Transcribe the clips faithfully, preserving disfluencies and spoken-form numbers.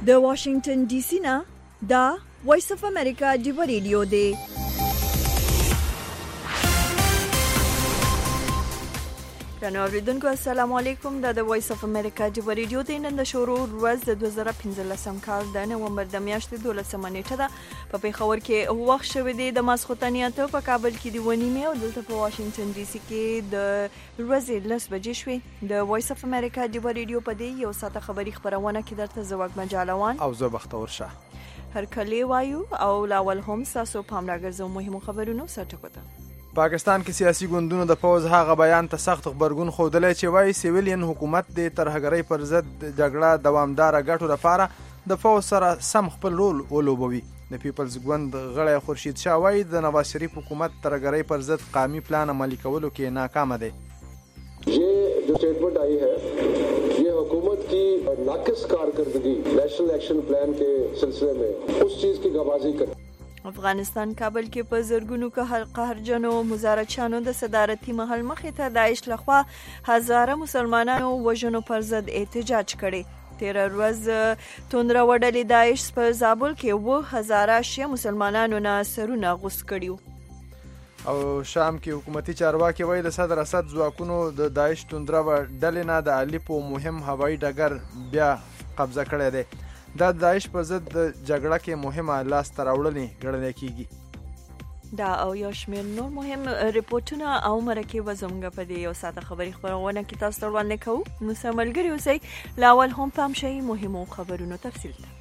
د واشنگټن ډي سي نه دا وایس اف امریکا ډیو ریډیو دی. رانو اوریدونکو السلام علیکم. دا د وایس اف امریکا ډیو ریډیو دی. نن د شروع ورځ د دوه زره پنځلسم کال د نومبر د میاشتې دولسمه نیټه ده. په پیښور کې وخت شوی دی د ماسخوتن اته، په کابل کې دی ونیمه او دلته په واشنگټن ډي سي کې د ورځې لس بجې شوې. د وایس اف امریکا ډیو ریډیو په دې یو ساعت خبري خبرونه کې درته زوګ مجالوان او زه بختور شه هر کله وایو او لاول هم تاسو پام راګرځو مهمو خبرونو سرټکوته. پاکستان کې سیاسي ګوندونو د پوز هغه بیان ته سخت خبرګون خوده چې وایي سیویلین حکومت د ترهګرۍ پر ضد جګړه دوامدار غټو لپاره د پوز سره سم خپل رول ولوبوي. د پیپلز ګوند غړی خورشید شاه وایي د نواز شریف حکومت ترهګرۍ پر ضد قومي پلان عملي کولو کې ناکام دی. ये जो स्टेटमेंट आई है ये हुकूमत की नाकिस कारकर्दगी नेशनल एक्शन प्लान के सिलसिले में उस चीज की गवाही कर. افغانستان کابل کې په زرګونو قهرجنو مظاهرچیانو د صدارتي محل مخې ته داعش لخوا هزاره مسلمانانو وژنو پر ضد احتجاج کړي. تیر ورځ توندره وډلې داعش په زابل کې و هزاره شیعه مسلمانانو نه سرونه غوڅ کړیو. او شام کې حکومتي چارواکي وایي د صدر اسد ځواکونو د داعش توندره وډلې نه د الیپو مهم هوایي ډګر بیا قبضه کړی دی. دا د داعش پر ضد جګړه کې مهمه لاس ته راوړنې ګڼل کېږي. دا او یو شمېر نور مهم ریپورتونه او مرکې به زموږ په دې یو ساعته خبري خبرونه کې تاسو ته وړاندې کوو. نو سم ملګري اوسئ. لاول هم پام شئ مهمو خبرونو تفصیل ته.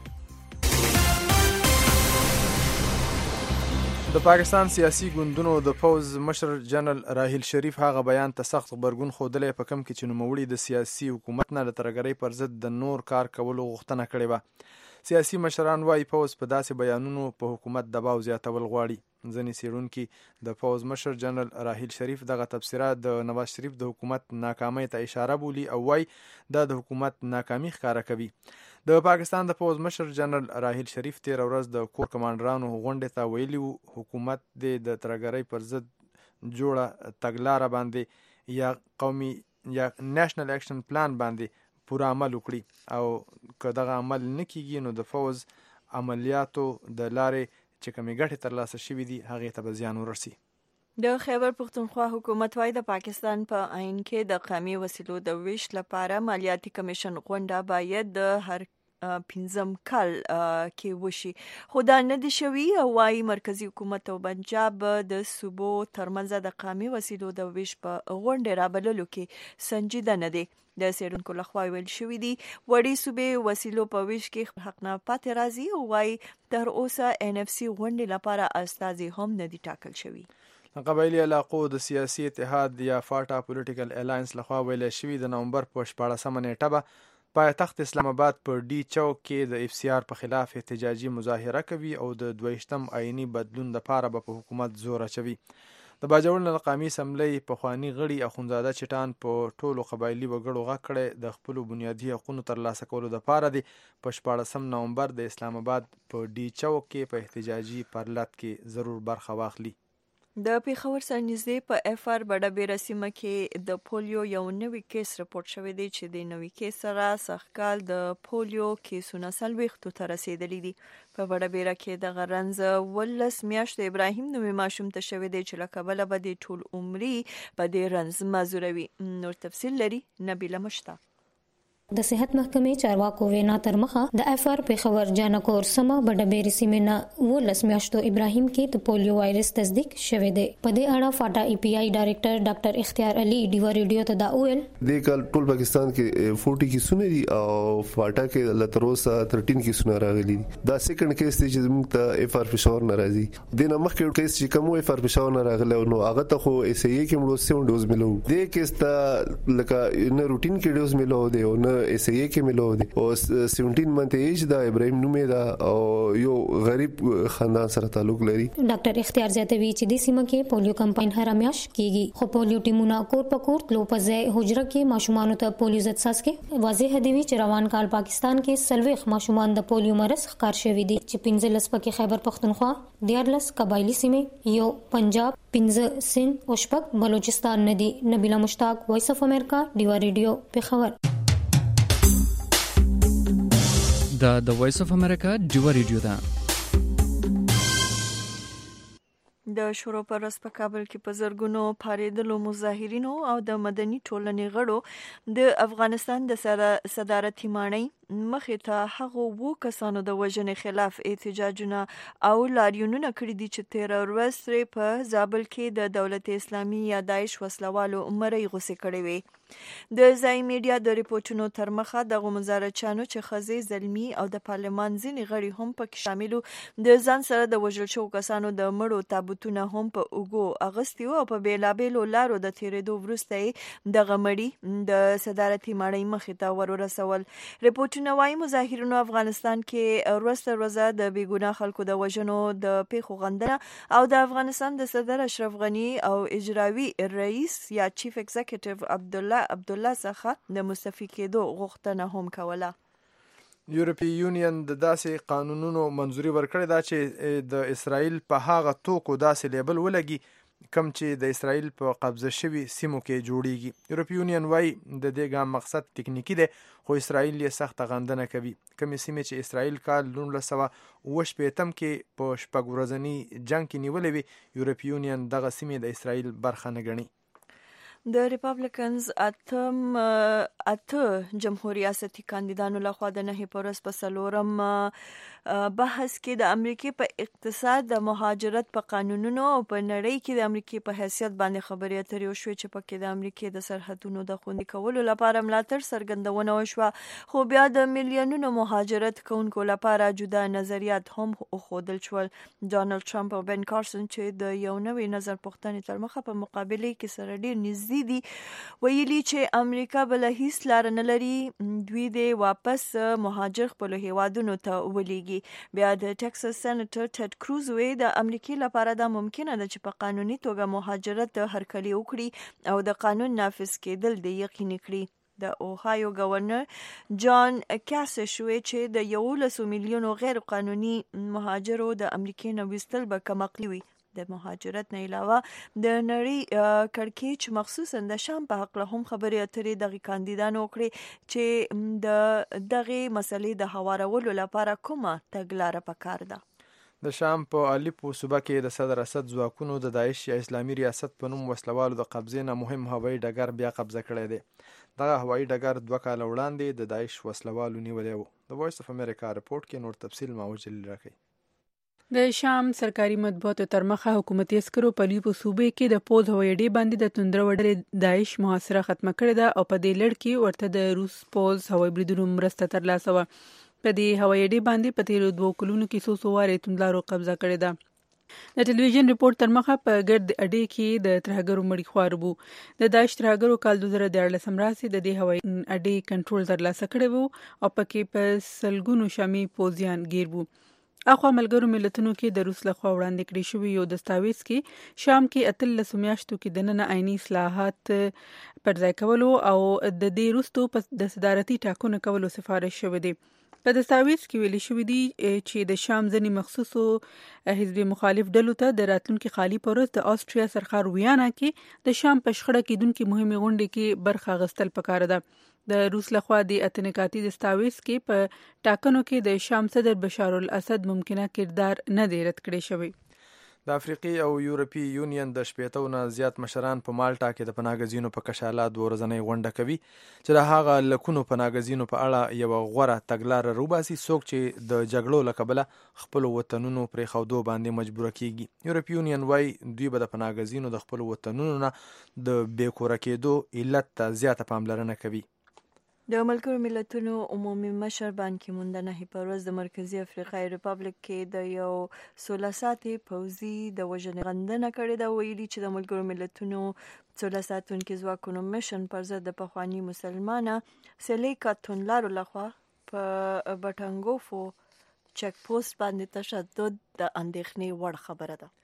د پاکستان سیاسي ګوندونو د پوز مشر جنرال راحیل شریف هغه بیان ته سخت خبرګون خوده په کم کې چې نوموړي د سیاسي حکومت نه د ترهګرۍ پر ضد د نور کار کولو غوښتنه کړې وه. سیاسي مشران وايي پوز په داسې بیانونو په حکومت دباو زیاتول غواړي. ځینې څېړونکي د پوز مشر جنرال راحیل شریف دغه تبصره د نواز شریف د حکومت ناکامۍ ته اشاره بولي او وايي دا د حکومت ناکامي ښکاره کوي. د پاکستان د پوز مشر جنرال راحیل شریف تیر ورځ د کور کمانډرانو غونډې ته ویلي وو حکومت د ترهګرۍ پر ضد جوړه تګلاره باندې یا قومي یا نېشنل اکشن پلان باندې پوره عمل وکړي او که دغه عمل نه کیږي نو د فوز عملیاتو د لارې چې کومې ګټې ترلاسه شوي دي هغې ته به زیان ورسي. د خیبر پښتونخوا حکومت وايي د پاکستان په عین کې د قومي وسیلو د ویش لپاره مالیاتي کمیشن غونډه باید د هر پنځم کال کې وشي، خو دا نه دي شوي. او وايي مرکزی حکومت او پنجاب د صوبو ترمنځ د قومي وسیلو د ویش په غونډه رابللو کې سنجیده نه دي. د څېړونکو لخوا ویل شوي دي وړې صوبې وسیلو په ویش کې حق نه پاتې راځي او وايي تر اوسه ان اف سی غونډې لپاره استازي هم نه دي ټاکل شوي. قبایلي علاقو د سیاسي اتحاد یا فاټا پولیټیکل الاینس لخوا ویل شوي د نومبر په شپاړسمه نیټه به پایتخت اسلام آباد په ډي چوک کې د اف سی آر په خلاف احتجاجي مظاهره کوي او د دویشتم آئینی بدلون لپاره به په حکومت زور اچوي. د باجوړ قومي اسمبلی پخواني غړي اخونزاده چټان په ټولو قبایلي وګړو غږ کړی د خپلو بنیادي حقونو ترلاسه کولو لپاره دی په شپاړسم نومبر د اسلام آباد په ډي چوک کې په احتجاجي پرلط کې ضرور برخه واخلي. د پیښور سره نږدې په اف آر بډبیره سیمه کې د پولیو یو نوی کیس رپورټ شوی دی چې د نوی کیس سره سږکال د پولیو کیسونه څلوېښتو ته رسېدلي دي. په بډبیره کې دغه رنځ ولس میاشتې ابراهیم نومي ماشوم ته شوی دی چې له کبله به د ټول عمري په دې رنځ معذوروي. نور تفصیل لري نبیله مشتاق. د صحت محکمې چارواکو وینا تر مخه د اف آر پیښور جانکور سما بډبیری سیمه نه ولس میاشتو ابراهیم کې د پولیو وایرس تصدیق شوه دی. په دې اړه فاټا ای پی آی ډایریکټر ډاکټر اختیار علي ډیو ریډیو ته دا ویل د کال ټول پاکستان کې چالیس کې سونه دي او فاټا کې لتروسا تیرټین کې سونه راغلي. دا سیکنډ کیس دی چې موږ ته اف آر پېښور ناراضي د نه مخکې کیس چې کوم اف آر پېښور نه راغله نو هغه ته خو اس ای کې موږ سیون ډوز ملو دې کیس ته لکه نه روټین کې ډوز ملو دی او نه اس ای کې ملو دي او سیونټین منته ایج دا ابراهیم نومې دا او یو غریب خاندان سره تعلق لري. ډاکټر اختیار زیاتوي چې د سیمه کې پولیو کمپاین هر میاش کیږي خو پولیو ټیمونه کور په کور تلو په ځای حجره کې ماشومان ته پولیو ضد څاڅکي واضح دی چې روان کال پاکستان کې سلويخ ماشومان د پولیو مرض ښکار شوی دي چې پنځلس پکې خیبر پختونخوا، دیارلس قبایلی سیمې، یو پنجاب، پنځه سند او شپږ بلوچستان نه دي. نبیله مشتاق، وایس اف امریکا، ډیو ریډیو، پیښور. دا د وایس اف امریکا ډیو ریډیو ده. د شورو پر ورځ په کابل کې په زرګونو پارېدلو مظاهرینو او د مدني ټولنې غړو د افغانستان د صدارتي ماڼۍ مخې ته هغو وو کسانو د وژنې خلاف احتجاجونه او لاریونونه کړي دي چې تېره ورځ ترې په زابل کې د دولت اسلامي یا داعش وسلوالو مرۍ غوسې کړې وې. د ځای میډیا د ریپورټونو تر مخه دغو مظاهرچیانو چې ښځې زلمي او د پارلمان ځینې غړي هم پکې شامل وو د ځان سره د وژل شوو کسانو د مړو تابوتونه هم په اوږو اغوستي وو او په بېلابېلو لارو د تېرېدو وروسته یې دغه مړي د صدارتي ماڼۍ مخې ته ور ورسول. ریپورټ نوای مظاهرینو افغانستان کې ورځ ورځ د بیګناه خلکو د وژنو د پیښو غندنه او د افغانستان د صدر اشرف غنی او اجرایی رئیس یا چیف ایگزیکټیو عبدالله عبدالله څخه د مستعفي کېدو غوښتنه هم کوله. یورپی یونین د داسې قانونونو منظوري ورکړې ده چې د اسرائیل په هغه توکو داسې لیبل ولګي کم چې د اسرائیل په قبضه شوي سیمو کې جوړیږي. یورپی یونین وايي د دې ګام مقصد تکنیکی دی خو اسرائیل یې سخته غندنه کوي. کومې سیمې چې اسرائیل کال نولس سوه اوه شپېتم کې په شپږ ورځني جنګ کې نیولې وي یورپی یونین دغه سیمې د اسرائیل برخه نه ګڼي. د ریپابلیکنز اتم اته جمهور ریاستي کاندیدانو لخوا د نهي په ورځ په څلورم بحث کې د امریکای په اقتصاد د مهاجرت په قانونونو او په نړۍ کې د امریکای په حیثیت باندې خبرې اترې وشوې چې پکې د امریکای د سرحدونو د خوندي کولو لپاره ملاتړ څرګندونه وشوه خو بیا د میلیونونو مهاجرت کوونکو لپاره جدا نظریات هم وښودل شول. ډونالد ټرمپ او بن کارسن چې د یو نوې نظر پوښتنې تر مخه په مقابله کې سره ډېر نږدې دي ویلي چې امریکا بل هیڅ لار نه لري دوی دې واپس مهاجر خپل هیوادونو ته ولېږي. بیا د ټکساس سېنیټر ټیډ کروز وی د امریکای لپاره دا ممکنه ده چې په قانوني توګه مهاجرت هرکلی وکړي او د قانون نافذ کېدل د یقیني کړي. د اوهایو گورنر جان کاسش وی چې د یولسو میلیونو غیر قانوني مهاجرو د امریکای نه ویستل به کمعقلي وي. د مهاجرت نه علاوه د نړۍ کړکېچ مخصوصا د شام په حق له هم خبرې اترې دغه کاندیدانو وکړي چې د دغه مسلې د هوارولو لپاره کومه تګلاره پکار ده. د شام په الیپو صوبه کې د صدر اسد ځواکونو د داعش یا اسلامي ریاست په نوم وسلوالو د قبضې نه مهم هوایي ډګر بیا قبضه کړی دی. دغه هوایي ډګر دوه کاله وړاندې د داعش وسلوالو نیولی و. د وایس اف امریکا رپورټ کې نور تفصیل ماوجل راکوي. د شام سرکاري مطبوعاتو تر مخه حکومتي عسکرو په الیپو صوبې کې د پوز هوایي اډې باندې د توندره وډلې داعش محاصره ختمه کړې ده او په دې لړ کې ورته د روس پوز هوایي بریدونو مرسته ترلاسه وه. په دې هوایي اډې باندې په تیرو دوو کلونو کې څو څو وارې توندلارو قبضه کړې ده. د ټلویزیون ریپورت تر مخه په ګرد اډې کې د ترهګرو مړي خوار وو. د داعش ترهګرو کال دوه زره دیارلسم راسي د دې هوایي اډې کنټرول ترلاسه کړی وو او پکې په سلګونو شامي پوځیان ګیر وو. اخوا ملګرو ملتونو کې د روس لخوا وړاندې کړی شوی یو دستاویز کې شام کې اتلسو میاشتو کې دننه عیني اصلاحات پر ځای کولو او د دې وروسته د صدارتي ټاکنو کولو سفارش شوی دی. په دستاویز کې ویلي شوی دی چې د شام ځینې مخصوصو حزب مخالف ډلو ته د راتلونکي خالي په ورځ د آسټریا سرخار ویانا کې د شام په شخړه کېدونکې مهمې غونډې کې برخه اخیستل پکار ده. د روس لخوا د اتنکاتي دستاویز کې په ټاکنو کې د شام صدر بشار الاسد ممکنه کردار نه دی رد کړی شوی. د افریقي او یورپی یونین د شپېتو نه زیات مشران په مالټا کې د پناهګزینو په کشاله دوه ورځنۍ غونډه کوي چې د هغه لکونو پناهګزینو په اړه یوه غوره تګلاره روباسي څوک چې د جګړو له کبله خپلو وطنونو پرېښودو باندې مجبوره کیږي. یورپی یونین وایي دوی به د پناهګزینو د خپلو وطنونو نه د بېکوره کېدو علت ته زیاته پاملرنه کوي. د ملګرو ملتونو عمومي مشر بان کی مون د نهي په ورځ د مرکزي افریقایي ریپابلیک کې د یو سوله ساتي پوځي د وژنې غندنه کړې ده. ویلي چې د ملګرو ملتونو سوله ساتونکي ځواکونو مشن پر ضد د پخواني مسلمانه سلیکا تونلارو لخوا په بټنګوفو چک پوسټ باندې تشدد د اندېښنې وړ خبره ده.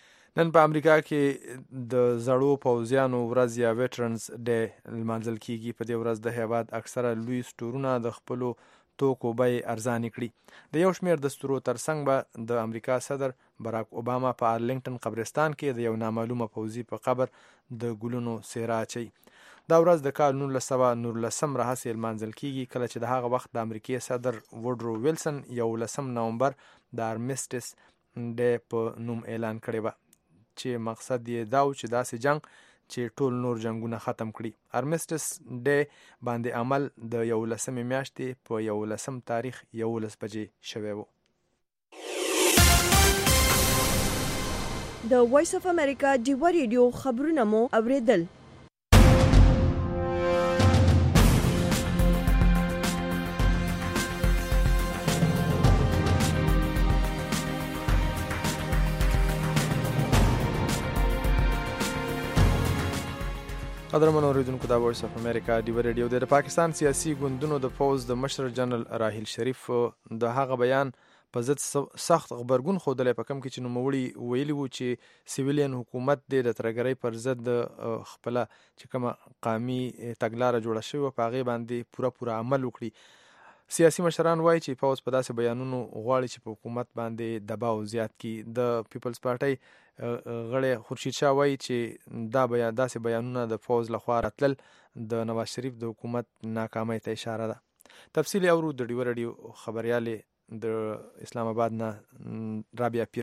نن په امریکا کې د زړو پوځیانو ورځ یا ویټرنز ډے لمانځل کیږي. په دې ورځ د هیواد اکثره لوی سټورونه د خپلو توکو بیې ارزانې کړي. د یو شمېر د ستورو ترڅنګ به د امریکا صدر براک اوباما په ارلنګټن قبرستان کې د یو نامعلومه پوځي په قبر د ګلونو څېره اچوي. دا ورځ د کال نولس سوه نولسم راهیسې لمانځل کیږي، کله چې د هغه وخت د امریکایي صدر وډرو ویلسن یولسم نومبر د آرمیسټس ډے په نوم اعلان کړی و، چې مقصد یې دا و چې داسې جنگ چې ټول نور جنگونه ختم کړي. آرمیسټس ډے باندې عمل د یولسمې میاشتې په یولسم تاریخ یولس بجې شوی و. د وایس اف امریکا ډیوا ریډیو خبرونه مو اوریدل. قدرمن اوریدونکو، دا وایس اف امریکا ډیوا ریډیو د پاکستان سیاسي ګوندونو د پوز د مشر جنرال راحیل شریف د هغه بیان په ضد سخت غبرګون ښودلی، په کم کې چې نوموړي ویلي وو چې سیویلین حکومت دی د ترهګرۍ پر ضد خپله چې کومه قامي تګلاره جوړه شوې وه په هغې باندې پوره پوره عمل وکړي. سیاسي مشران وایي چې پوز په داسې بیانونو غواړي چې په حکومت باندې دباو زیات کړي. د پیپلز پارټۍ غړی خورشید شاه وایي چې دا بیان داسې بیانونه د پوز لخوا راتلل د نواز شریف د حکومت ناکامۍ ته اشاره ده. تفصیل اورو د ډیوا ریډیو خبریالې د اسلام آباد نه رابعه پیر.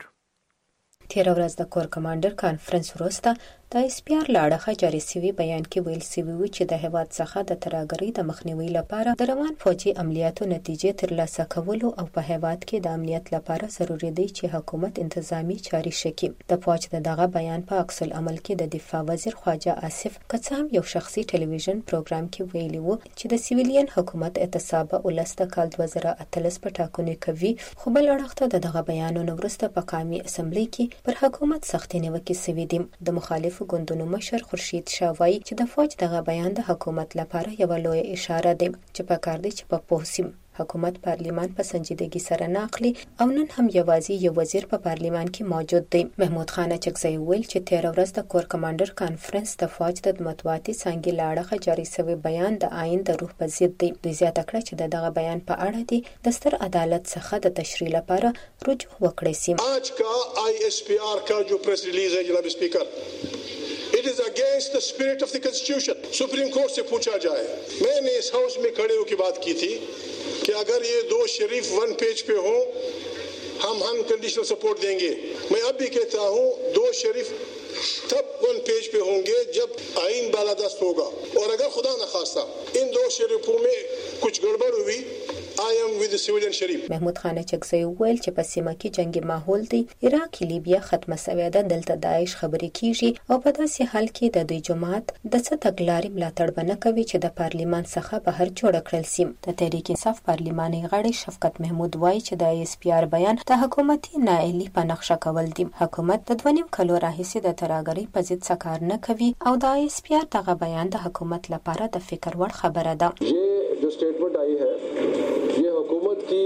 تیر ورځ د کور کمانډر کانفرنس وروسته د اس پی آر لاړه جاري سوي بیان کې ویل سوي و چې د هیواد څخه د ترهګرۍ د مخنیوي لپاره د روان فوجي عملیاتو نتیجې ترلاسه کولو او په هیواد کې د امنیت لپاره ضروري دی چې حکومت انتظامی چاري شکي. د فوج د دغه بیان په عکس العمل کې د دفاع وزیر خواجه آصف کڅام یو شخصي ټلویزیون پروګرام کې ویلي و چې د سیویلین حکومت اعتصاب ولست کال دوه زره اتلس په ټاکنو کوي، خو بل اړخ ته دغه بیانونو وروسته په قومي اسمبلی کې پر حکومت سختې نیوکې سوي دي. د مخالفو ګوندونو مشر خورشید شاه وایي چې د فوج دغه بیان د حکومت لپاره یوه لویه اشاره ده چې پکار دی چې په پوه سي حکومت پارلیمان په سنجیدګۍ سره نه اخلي او نن هم یوازې یو وزیر په پارلیمان کې موجود دی. محمود خان اچکزی ویل چې تیر ورځ د کور کمانډر کانفرنس د فوج د مطبوعاتي څانګې له اړخه جاري شوی بیان د آئین د روح په ضد دی. دوی زیاته کړه چې دغه بیان په اړه دی د ستر عدالت څخه د تشریح لپاره رجوع وکړي سي. آج کا آئی ایس پی آر کا جو پریس ریلیز ہے جناب اسپیکر، It is against the spirit of the constitution. Supreme court से पूछा जाए। मैंने इस हाउस में खड़े होकर बात की थी कि अगर ये दो शरीफ वन पेज पे हो हम अनकंडीशनल सपोर्ट देंगे। मैं अब भी कहता हूँ दो शरीफ तब वन पेज पे होंगे जब आइन बालादस्त होगा, और अगर खुदा न खास्ता इन दो शरीफों में कुछ गड़बड़ हुई I am with the civilian شریف. محمود خان چکزی ویل چې په سیمه کې جنگي ماحول دی، عراق لیبیا ختمه شوې ده، دلته داعش خبرې کیږي او په داسې حال کې د دوی جماعت د څه تګلارې ملاتړ بنه کوي چې د پارلیمان څخه بهر جوړ کړل سي. د تحریک انصاف پارلیماني غړي شفقت محمود وایي چې د اس پی آر بیان د حکومتي نااهلي په نقشه کول دي. حکومت د دوه نیم کلو راهیسې د ترهګرۍ په ضد څه کار نه کوي او د اس پی آر دغه بیان د حکومت لپاره د فکر وړ خبره ده. ये जो स्टेटमेंट आई है ये हुकूमत की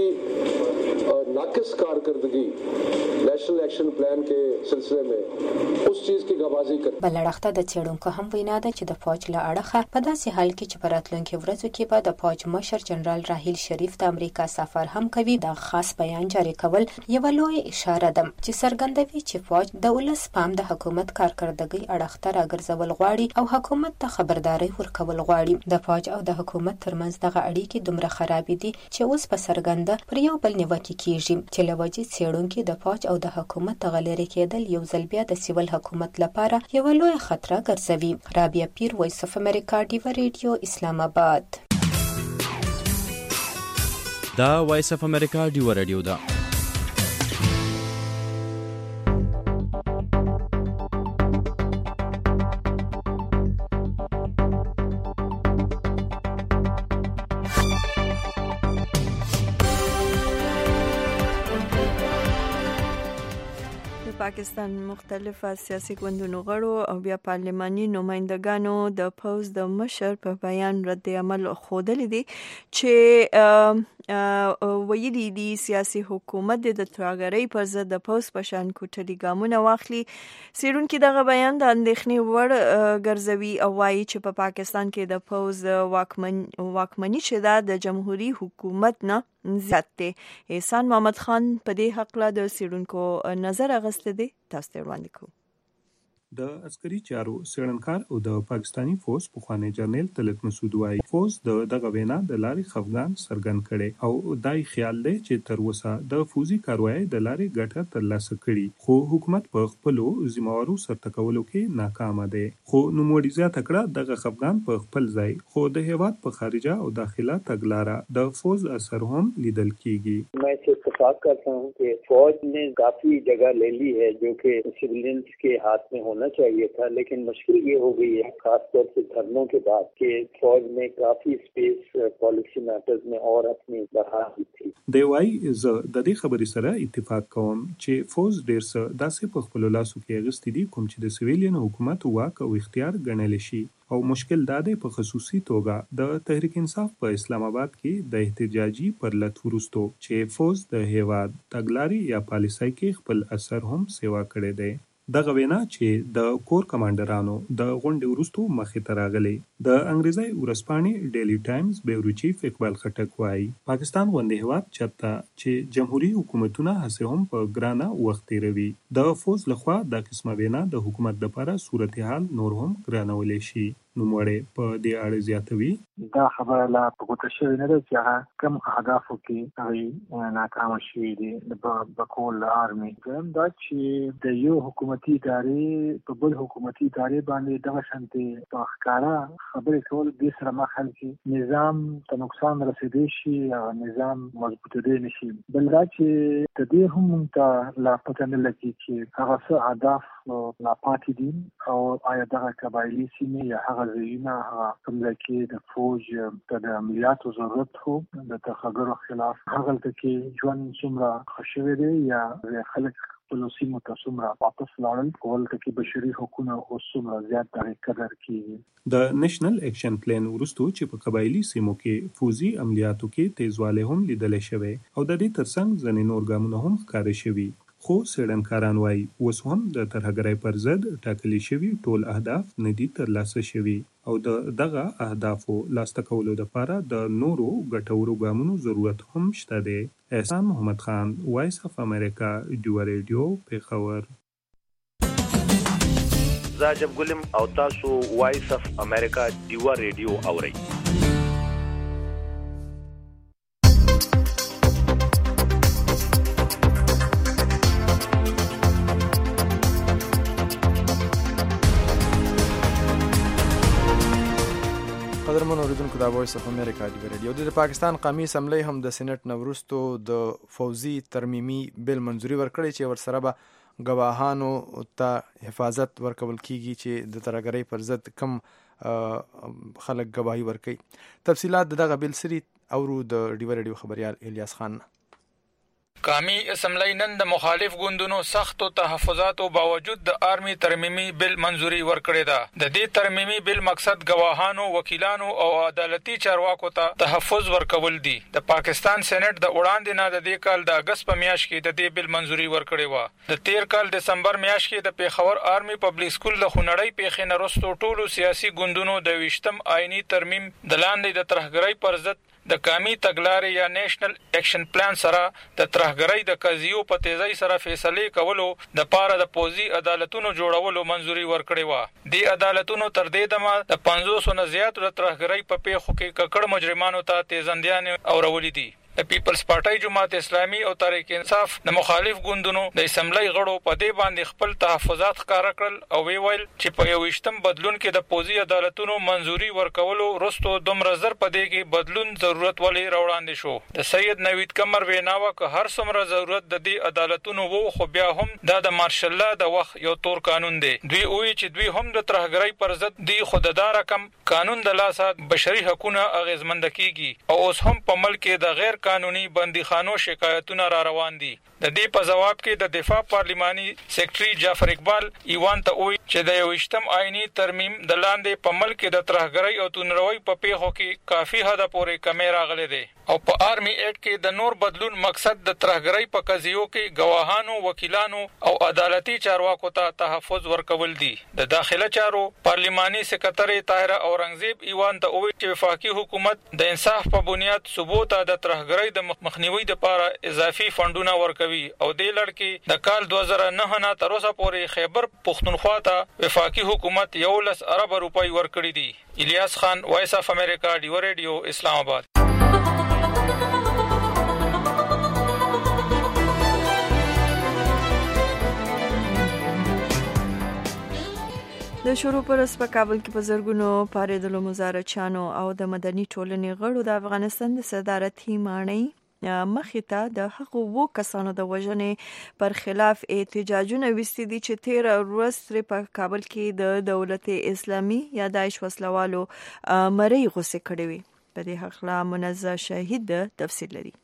नाकिस कारकर्दगी नेशनल एक्शन प्लान के सिलसिले में उस चीज की गवाही कर بل اړخ ته د څېړونکو هم وینا ده چې د فوج له اړخه په داسې حال کې چې په راتلونکي ورځو کې به د فوج مشر جنرال راحیل شریف د امریکا سفر هم کوي، د خاص بیان جاری کول یوه لویه اشاره ده چې څرګندوي چې فوج د ولس پام د حکومت کارکردګۍ اړخ ته راګرځول غواړي او حکومت ته خبرداري ورکول غواړي. د فوج او د حکومت ترمنځ دغه اړیکې دومره خرابې دي چې اوس په څرګنده پر یو بل نیوکې کیږي چې له وجې څېړونکي د فوج او د حکومت دغه لرې کېدل یو ځل بیا د سیول حکومت لپاره یوه لویه خطره ګرځوي. رابعه پیر، وایس اف امریکا ډیوا ریډیو، اسلام آباد. دا وایس اف امریکا ډیوا ریډیو ده. پاکستان مختلف سیاسي ګوندونو غړو او بیا پارلماني نمائندګانو د پوز د مشر په بیان رد عمل ښودلی دی چې ویلي دي سیاسي حکومت د ترهګرۍ پر ضد د پوز په شان کوټلي ګامونه واخلي. څېړونکي دغه بیان د اندېښنې وړ ګرځوي او وایي چې په پاکستان کې د پوز واکمني چې ده د جمهوري حکومت نه زیات دی. احسان محمد خان په دې حق له د څېړونکو نظر اخیستی دی، تاسو ته وړاندې کوو. د عسکري چارو څېړنکار او د پاکستانی فوج پخوانی جنرال طلعت مسعود وايي فوج د دغه وینا د لارې خفګان څرګند کړي او دای خیال دی چې تر اوسه د فوزي کاروایی د لارې ګټه ترلاسه کړي خو حکومت په خپلو ذمہوارو سرته کولو کې ناکام دی خو نوموړي زیاته کړه دغه خفګان په خپل ځای خو د هیواد په خارجه او داخله تګلاره د فوج اثر هم لیدل کیږي मैं इसे इत्तेफाक करता हूँ कि फौज ने काफी जगह ले ली है जो कि सिविलियंस के हाथ में होना चाहिए था लेकिन मुश्किल ये हो गई है खासतौर से धरनों के बाद कि फौज ने काफी स्पेस पॉलिसी मैटर्स में और अपनी बढ़ा दी थी دی وايي زه د دې خبرې سره اتفاق کوم چې فوج ډېر څه داسې په خپل لاسو کې اغستې دي کوم چې د سویلین حکومت واک او اختیار ګڼل شي او مشکل دا دی په خصوصي توګه د تحریک انصاف په اسلام آباد کې د احتجاجي پرلت ورستو چې فوج د هیواد تګلاري یا پالیسۍ کې خپل اثر هم سیوا کړی دی دغه وینا چې د کور کمانډرانو د غونډې وروستو مخې ته راغلی د انګریزي ورځپاڼې ډیلی ټایمز بیورو چیف اقبال خټک وایي پاکستان غونډې هیواد چرته چې جمهوریت حکومتونه هڅه هم په ګرانه وخت تیروي د فوج لخوا د قسمه وینا د حکومت لپاره صورتحال نور هم ګرانولی شي نوموړی په دې اړه زیاتوي دا خبره لا په ګوته شوې نه ده چې هغه کوم اهدافو کې هغه ناکام شوي دي د بکول آرمي دا چې د یو حکومتي ادارې په بل حکومتي ادارې باندې دغه شانتي په ښکاره خبرې کول دې سره مخال کې نظام ته نقصان رسېدی شي او نظام مضبوطېدی نشي بل دا چې د دې هم ته لا پته نه لګي چې هغه څه اهداف لا پاتې دي او آیا دغه قبایلي سیمې یا هغه ځایونه هغه کوم ځای کې د فوج ته د عملیاتو ضرورت خو د ترهګرو خلاف هغه کې ژوند څومره ښه شوی دی یا خلک خپلو سیمو ته څومره واپس لاړل هلته کې بشري حقونه اوس څومره زیات د هغې قدر کېږي د نیشنل اکشن پلان وروستو چې په قبایلي سیمو کې فوزي عملیاتو کې تیزوالی هم لیدلی شوی او د دې ترڅنګ ځینې نور ګامونه هم ښکاره شوي خو څېړنکاران وایي اوس هم د ترهګرۍ پر ضد ټاکلي شوي ټول اهداف نه دي ترلاسه شوي او د دغه اهدافو لاسته کولو لپاره د نورو ګټورو ګامونو ضرورت هم شته دی احسان محمد خان وایس اف امریکا ډیو ریډیو پېښور زه جب ګلم او تاسو وایس اف امریکا ډیو ریډیو اورئ قدرمن اوریدونکو د وایس اف امریکا ډیو ریډیو د پاکستان قومي اسمبلی هم د سېنات نورستو د فوزي ترمیمي بل منځوري ورکړي چې ورسره به گواهانو ته حفاظت ورکول کیږي چې د ترهګرۍ پر ضد کم خلک گواهی ورکړي تفصيلات دغه بل سری اورو د ډیو ریډیو خبريال الیاس خان قومي اسمبلی نن د مخالف ګوندونو سختو تحفظاتو باوجود د آرمي ترمیمي بل منځوري ورکړی ده د دې ترمیمي بل مقصد گواهانو وکیلانو او عدالتي چارواکو ته تحفظ ورکول دي د پاکستان سېنات د وړاندې نه د دې کال د اگست په میاشت کې د دې بل منځوري ورکړی و د تیر کال دسمبر میاشت کې د پیښور آرمي پبلک سکول د خونړۍ پیښې نه وروسته ټولو سیاسي ګوندونو د ویشتم آئینی ترمیم د لاندې د ترهګرۍ پر ضد د قومي تګلارې یا نیشنل اکشن پلان سره د ترهګرۍ د قضیو په تیزی سره فیصله کولو د پاره د پوزي عدالتونو جوړولو منځوري ورکړی و د عدالتونو تر دې دمه د پنځوس نه زیات د ترهګرۍ په پیښو کې ککړ مجرمانو ته تیزندیان او رولې دي د پیپلز پارټي جماعت اسلامي او تحریک انصاف د مخالف ګوندونو د اسمبلی غړو په دې باندې خپل تحفظات ښکاره کړل او ویل چې په یو ویشتم بدلون کې د پوزي عدالتونو منځوري ورکولو وروسته دومره زر په دې کې بدلون ضرورت ولې راوړاندې شو د سید نوید قمر ویناوه که هر څومره ضرورت د دې عدالتونو وو خو بیا هم دا د مارشل لا د وخت یو تور قانون دی دوی وایي چې دوی هم د ترهګرۍ پر ضد دی خوددار رقم قانون د لاسه بشري حقوقونه اغیزمند کیږي او اوس هم په ملک کې د غیر قانوني بندیخانو شکایتونه را روان دي د دې په جواب کې د دفاع پارلماني سیکریټري جعفر اقبال ایوان ته وایي چې د یوشتم آئینی ترمیم د لاندې په ملک د ترهګرۍ او تونروي په پیښو کې کافي حد پورې کمی راغلي دي او په آرمي اکټ کې د نور بدلون مقصد د ترهګرۍ په قضیو کې گواهانو وکیلانو او عدالتي چارواکو ته تحفظ ورکول دي د داخله چارو پارلماني سکرټری طاهره اورنګزیب ایوان ته وایي چې وفاقي حکومت د انصاف په بنیاد ثبوت د ترهګرۍ ترهګرۍ د مخنیوي لپاره اضافي فندونه ورکوي او د لړ کې د کال دوه زره نه نه تر اوسه پورې خیبر پختونخوا ته وفاقي حکومت یولس ارب روپۍ ورکړي دي. الیاس خان، وایس اف امریکا، ډیو ریډیو، اسلام آباد. د شروع پر اس په کابل کې په زرګونو پاریدلو مزارچانو او د مدني ټولنې غړو د افغانستان د صدارتي ماڼۍ مخې ته د هغو وو کسانو د وژنې پر خلاف احتجاجونه وستي دي چې تیر ورځ په کابل کې د دولت اسلامي یا داعش وسلوالو مری غوسه کړې وي. په دې حق لا منزه شهید تفصیل لري.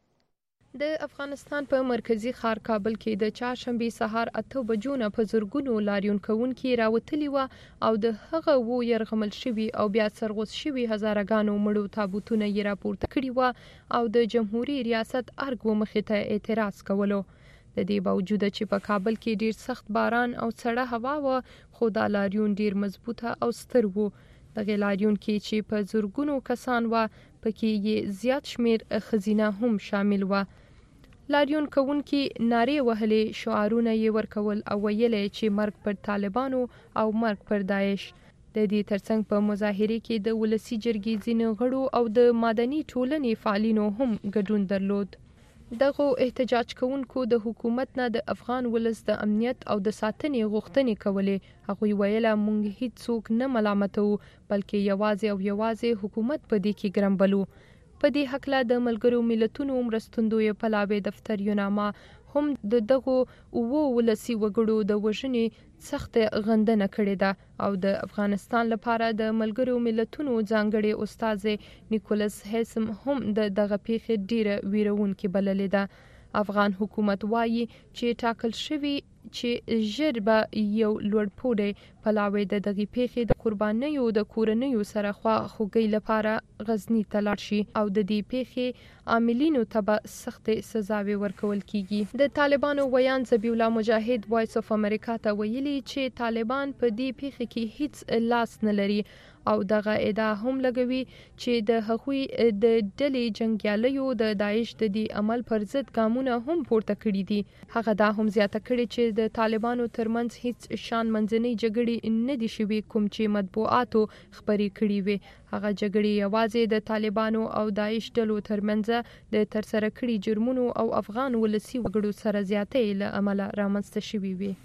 د افغانستان په مرکزی ښار کابل کې د چهارشنبه سهار اته بجو نه په زرګونو لاریون کوونکي راوتلي و او د هغه وو يرغمل شوي او بیا سرغوس شوي هزارګانو مړو تابوتونه یې راپورته کړي و او د جمهوریت ریاست ارګ مخې ته اعتراض کولو. د دې باوجود چې په کابل کې ډیر سخت باران او سړه هوا و، خو دا لاریون ډیر مضبوطه او ستر و. د لاریون کې چې په زرګونو کسان و، پکې یې زیات شمیر خزینه هم شامل و. لاریون کوونکي نارې وهلې، شعارونه یې ورکول او ویلې چې مرګ پر طالبانو او مرګ پر داعش. د دې ترڅنګ په مظاهره کې د ولسی جرګې ځینو غړو او د مدني ټولنې فعالینو هم ګډون درلود. دغه احتجاج کوونکو د حکومت نه د افغان ولس د امنیت او د ساتنې غوښتنې کولې. هغوی ویله موږ هیڅ څوک نه ملامتو، بلکې یوازې او یوازې حکومت په دې کې ګرمبلو. په دې حقله د ملګرو ملتونو مرستندوی پلاوی دفتر یوناما هم د دغو اوو ولسی وګړو د وژنې سخت غندنه کړې ده او د افغانستان لپاره د ملګرو ملتونو ځانګړي استاد نیکولس هیسم هم د دغه پیښې ډیره ویرونکې بللې ده. افغان حکومت وایي چې ټاکل شوی چې ژر به یو لوړپوړی پلاوی د دغه پیښې د قربانیو د کورنیو سره خوا خوږی لپاره غزنی ته لاړ شي او د دې پیښې عاملینو ته به سخت سزاوي ورکول کیږي. د طالبانو ویان ذبیح الله مجاهد وایس اف امریکا ته ویلي چې طالبان په دې پیښه کې هیڅ لاس نه لري او دغه ادعا هم لګوي چې د هغوی د ډلې جنگیالیو د داعش د دې عمل پر ضد ګامونه هم پورته کړي دي. هغه دا هم زیاته کړي چې د طالبانو ترمنځ هیڅ شان منځنۍ جګړې نه دي شوي کوم چې مطبوعاتو خبرې کړي وي. هغه جګړې یوازې د طالبانو او داعش ډلو ترمنځ د ترسره کړي جرمونو او افغان ولسی وګړو سره زیاتې له امله رامنځته شوي وي.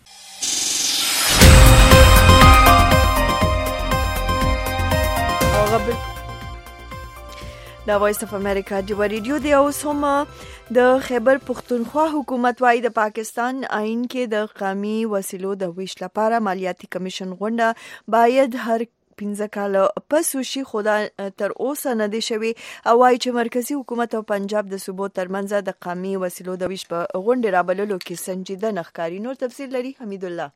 د وایس اف امریکا ډیو ریډیو دی. اوس هم د خیبر پختونخوا حکومت وايي د پاکستان آئین کې د قومي وسیلو د ویش لپاره مالیاتي کمیشن غونډه باید هر پنځه کال پس وشي، خو دا تر اوسه نه دی شوی او وايي چې مرکزی حکومت او پنجاب د صوبو ترمنځ د قومي وسیلو د ویش په غونډه رابللو کې سنجیده نخکاری. نور تفصیل لري حمید الله.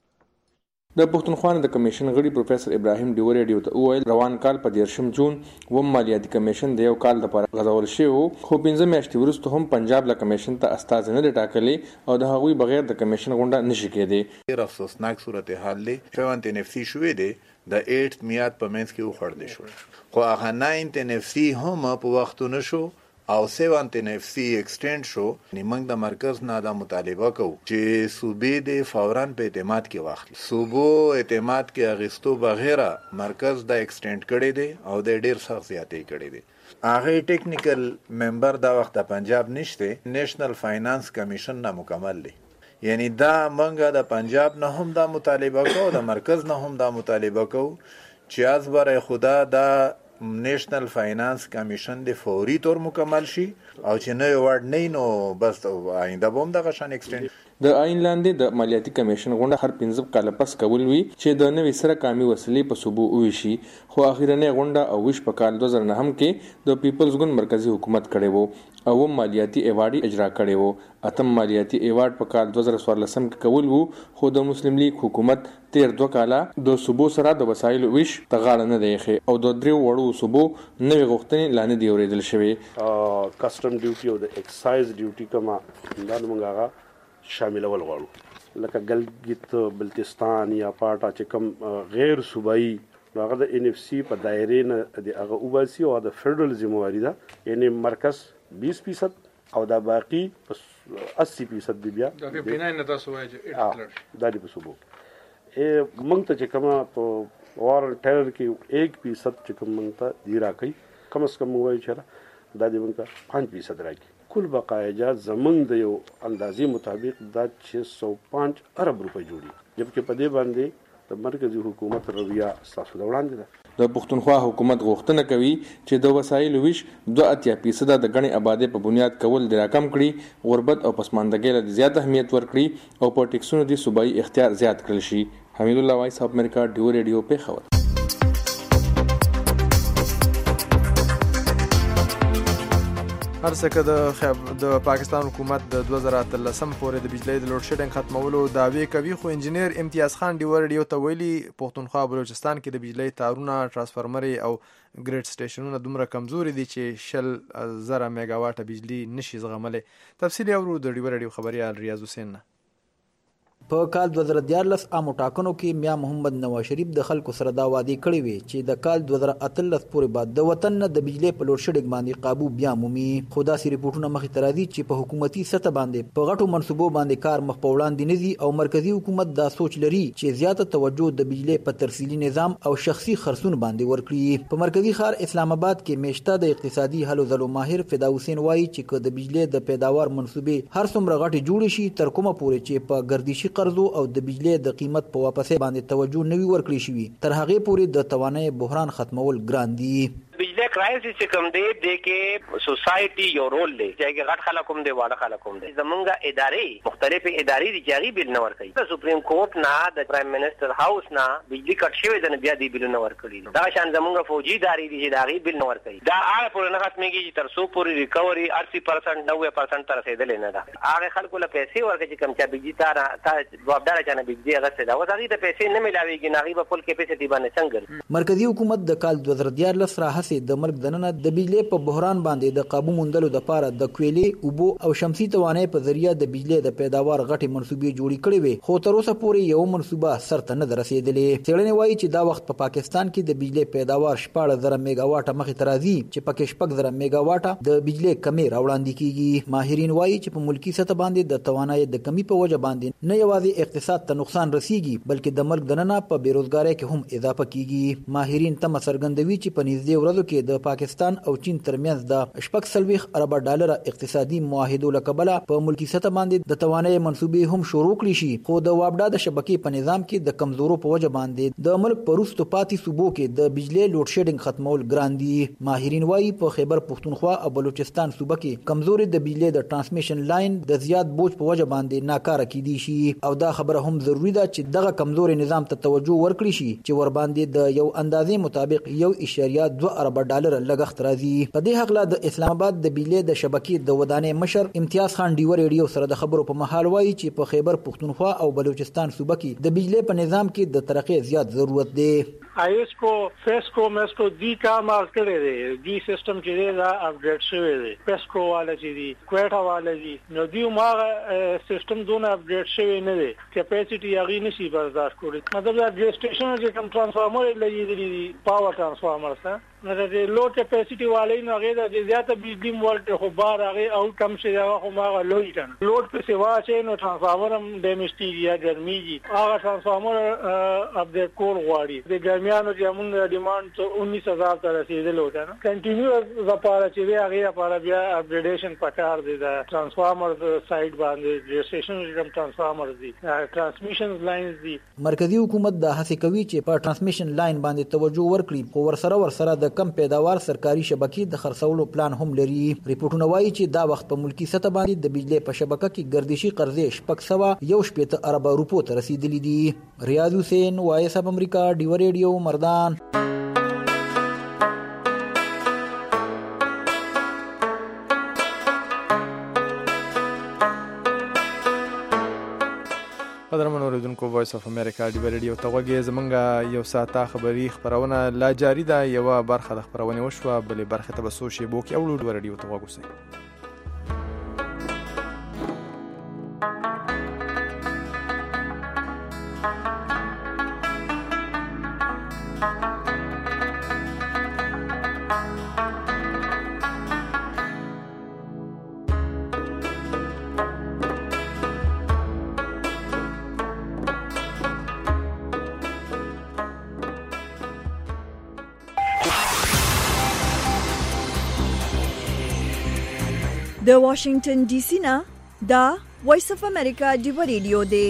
د پښتونخوا د کمیشن غړي پروفیسور ابراهیم ډیو ریډیو ته وویل روان کال په دیرشم جون و مالیاتي کمیشن د یو کال لپاره غځول شوی، خو پنځه میاشتې وروسته هم پنجاب له کمیشن ته استازي نه ټاکلي او د هغوی بغیر د کمیشن غونډه نشي کېدی. ډېر افسوسناک صورتحال دی. پیوند تنفسي شوې دی د ایټ میاد په منځ کې وخوړل شو، خو هغه ناین تنفسي هم په وخت نه شو او سیوان تنفسي ایکسټند شو. موږ د مرکز نه دا مطالبه کوو چې صوبې د فوران په اعتماد کې واخلي. صوبو اعتماد کې اغستو بغیره مرکز دا ایکسټند کړي دي او د ډیر سخت زیاتې کړي دي. هغه ټیکنیکل ممبر دا وخت د پنجاب نشته، نېشنل فاینانس کمیشن نه مکمل دی. یعنی دا منګه د پنجاب نه هم دا مطالبه کوو، د مرکز نه هم دا مطالبه کوو چې از برای خدا دا نیشنل فاینانس کمیشن د فوري طور مکمل شي او چې نه ورډ نه نو بس آینده بوم دغه شان ایکسټند. د آئین لاندې د مالیاتي کمیشن غونډه هر پنځه کال پس کول وی چې د نوې سره قومي وسیلې په صوبو وشي، خو اخیرنۍ غونډه او وش په کال دوه زره نهم کې د پیپلز ګوند مرکزی حکومت کړي وو او مالیاتي ایوارډ اجرا کړي وو. اتم مالیاتي ایوارډ په کال دوه زره څوارلسم کې کول وو، خو د مسلم لیگ حکومت تیر دوه کاله د صوبو سره د وسایلو وش تغاړه نه دی او د درې وړو صوبو نوې غوښتنې لاندې دی اوریدل شوی. کسٹم ډیوټي او د ایکسایز ډیوټي کما دا موږ هغه شاملول غواړو، لکه ګلګت بلتستان یا پاټا چې کوم غیر صوبایي هغه د ان اف سی په دایره نه د هغه اوباسي او د فدرال ذمہواری ده یعنی مرکز بیس فیصد او دا باقی اسی فیصد دی بیا دا په نه نه تاسو وایي چې دا دی په صوبو ا مونږ ته چې کومه په وار ټیر کې ایک فیصد چې کوم مونږ ته دی راکې کم از کم وایي چې دا دی مونږ ته پنځه فیصد راکې کل بقایجات زمونږ د یو اندازې مطابق دا چې سو پنځه ارب روپۍ جوړي جبکې په دې باندې د مرکزی حکومت رویه ستاسو د وړاندې ده. د پښتونخوا حکومت غوښتنه کوي چې د وسایلو ویش دوه اتیا فیصد د غني آبادی په بنیاد کول د راکم کړي غربت او پسماندګۍ له زیات اهمیت ورکړي او په ټیکسونو د صوبایي اختیار زیات کړل شي. حمید الله وایس اف امریکا ډیو ریډیو په خبر. هر څه که د پاکستان حکومت د دوه زره اتلسم پورې د بجلی د لوډ شیډینګ ختمولو دعوی کوي خو انجینیر امتیاز خان ډیو ریډیو ته ویلي پښتونخوا بلوچستان کې د بجلی تارونه ترانسفارمري او ګریډ سټیشنونه دومره کمزوري دي چې شل زره میگا واټه بجلی نشي زغملی. تفصیل اورو د ډیو ریډیو خبريال ریاض حسین. په کال دوه زره دیارلس عامو ټاکنو کې میا محمد نواز شریف د خلکو سره دا وعده کړې وي چې د کال دوه زره اتلس پورې بعد د وطن نه د بجلی په لوډ شیډینګ باندې قابو بیا مومي. خو داسې ریپورټونه مخې ته راځي چې په حکومتي سطح باندې په غټو منصوبو باندې کار مخ په وړاندې نه دي او مرکزی حکومت دا سوچ لري چې زیاته توجه د بجلی په ترسیلي نظام او شخصي خرڅون باندې ورکړي. په مرکزی ښار اسلام آباد کې میشته د اقتصادي حل زلو ماهر فدا حسین وایي چې د بجلی د پیداوار منصوبې هر څومره غټي جوړ شي تر کومه پورې چې په ګردشي قرضو او د بجلی د قیمت په واپسې باندې توجه نوي ورکړي شوی تر هغه پورې د توانای بحران ختمول ګران دي. بجلی کرایسس چې کوم دی د کې سوسایټي یو رول دی چې غټ خلک کوم دی واړه خلک کوم دی زمونږه ادارې مختلفې ادارې دي چې هغه بل نه ورکوي. د سپریم کورټ نه د پرایم منسٹر هاوس نه بجلی کټ شوی د بیا دی بل نه ورکړي. دا شان زمونږه فوجي ادارې دي چې هغه بل نه ورکوي. دا هغه پورې نه ختميږي چې تر څو پورې ریکوري اسی پرسنټ نوي پرسنټ تر رسیدل نه ده. هغه خلکو له پیسې ورکړي چې کوم چې بجلی تار تا جوابدار چانه بجلی هغه څه دا وځي د پیسې نه ملاويږي نه غي په فل کیپیسټي باندې څنګه. مرکزی حکومت د کال دوه زره دیارلس راهسي د ملک دننه د بجلی په بحران باندې د قابو موندلو لپاره د کویلې اوبو او شمسي توانای په ذریعہ د بجلی د پیداوار غټي منصوبې جوړې کړې وي خو تر اوسه پورې یو منصوبه سرته نه رسیدلې. څېړنې وایي چې دا وخت په پاکستان کې د بجلی پیداوار شپږ زره میگا واټه مخې ته راځي چې پکې شپږ زره میگا واټه د بجلی کمی راوړاندې کیږي. ماهرین وایي چې په ملکی سطح باندې د توانای د کمی په وجه باندې نه یوازې اقتصاد ته نقصان رسیږي بلکې د ملک دننه په بیروزګاری کې هم اضافه کیږي. ماهرین تم څرګندوي چې په نږدې ورځو کې د پاکستان او چین ترمنځ د شپږ سلويخ ارب ډالر اقتصادي معاهدو لکبله په ملکی سطح باندې د توانای منصوبې هم شروع کړي شي خو د وابډا د شبکې په نظام کې د کمزورو په وجه باندې د ملک پروستو پاتې صوبو کې د بجلی لوډ شیډینګ ختمول ګران دي. ماهرین وایي په خیبر پښتونخوا او بلوچستان صوبه کې کمزوري د بجلی د ترانسمیشن لاین د زیات بوج په وجه باندې ناکاره کیدي شي او دا خبره هم ضروری ده چې دغه کمزوري نظام ته توجه ورکړي شي چې ور باندې د یو اندازې مطابق یو اشاریه دوه ارب ډالر لګښت راځي. په دې حق لا د اسلام آباد د بجلی د شبکې د ودانې مشر امتیاز خان ډیو ریډیو سره د خبرو په محل وایي چې په خیبر پښتونخوا او بلوچستان صوبه کې د بجلی په نظام کې د ترقی زیات ضرورت دی. آیس کو فیسکو مسکو دی کا مار کړی دی دی سیستم چې دی دا اپډیټ شوی دی فیسکو والا چې دی کوټا والا دی نو دی ما سیستم دونه اپډیټ شوی نه دی کیپاسټي هغه نشي برداشت کولی. مطلب دا د سټیشن چې کوم ترانسفارمر لګي دی پاور ترانسفارمر سره نو د لوډ کیپاسټي والي نو هغه د زیاته بجلی مولټ خو بار هغه او کم شي هغه خو ما لوی کړ لوډ په سیوا چې نو ترانسفارمر هم ډیمیج یا ګرميږي هغه ترانسفارمر اپډیټ کول غواړي د ګرمیانو چې موږ ډیماند ته انیس هزار ته رسیدلو کنه کنټینیوس لپاره چې دی هغه لپاره بیا اپډیټیشن پکار دی د ترانسفارمر سایډ باندې د سټیشن کوم ترانسفارمر دي ترانسمیشن لاینز دي. مرکزی حکومت دا هڅه کوي چې په ترانسمیشن لاین باندې توجه ورکړي خو ورسره ورسره د کم پیداوار سرکاري شبکې د خرڅولو پلان هم لري. ریپورتونه وایي چې دا وخت په ملکی سطح باندې د بجلی په شبکه کې ګردشي قرضې شپږ سوه یو شپېته ارب روپو ته رسیدلي دي. ریاض حسین وایس اف امریکا ډیو ریډیو مردان. قدرمن اوریدونکو وایس اف امریکا ډیو ریډیو ته غوږی زمونږه یو ساعته خبري خبرونه لا جاری ده. یو برخه د خبرونه وشوه بلې برخه ته به څو شیبو کې اولو ډیو ریډیو ته غوږ اوسئ. د واشنگټن ډي سي نه دا وایس اف امریکا ډیو ریډیو دی.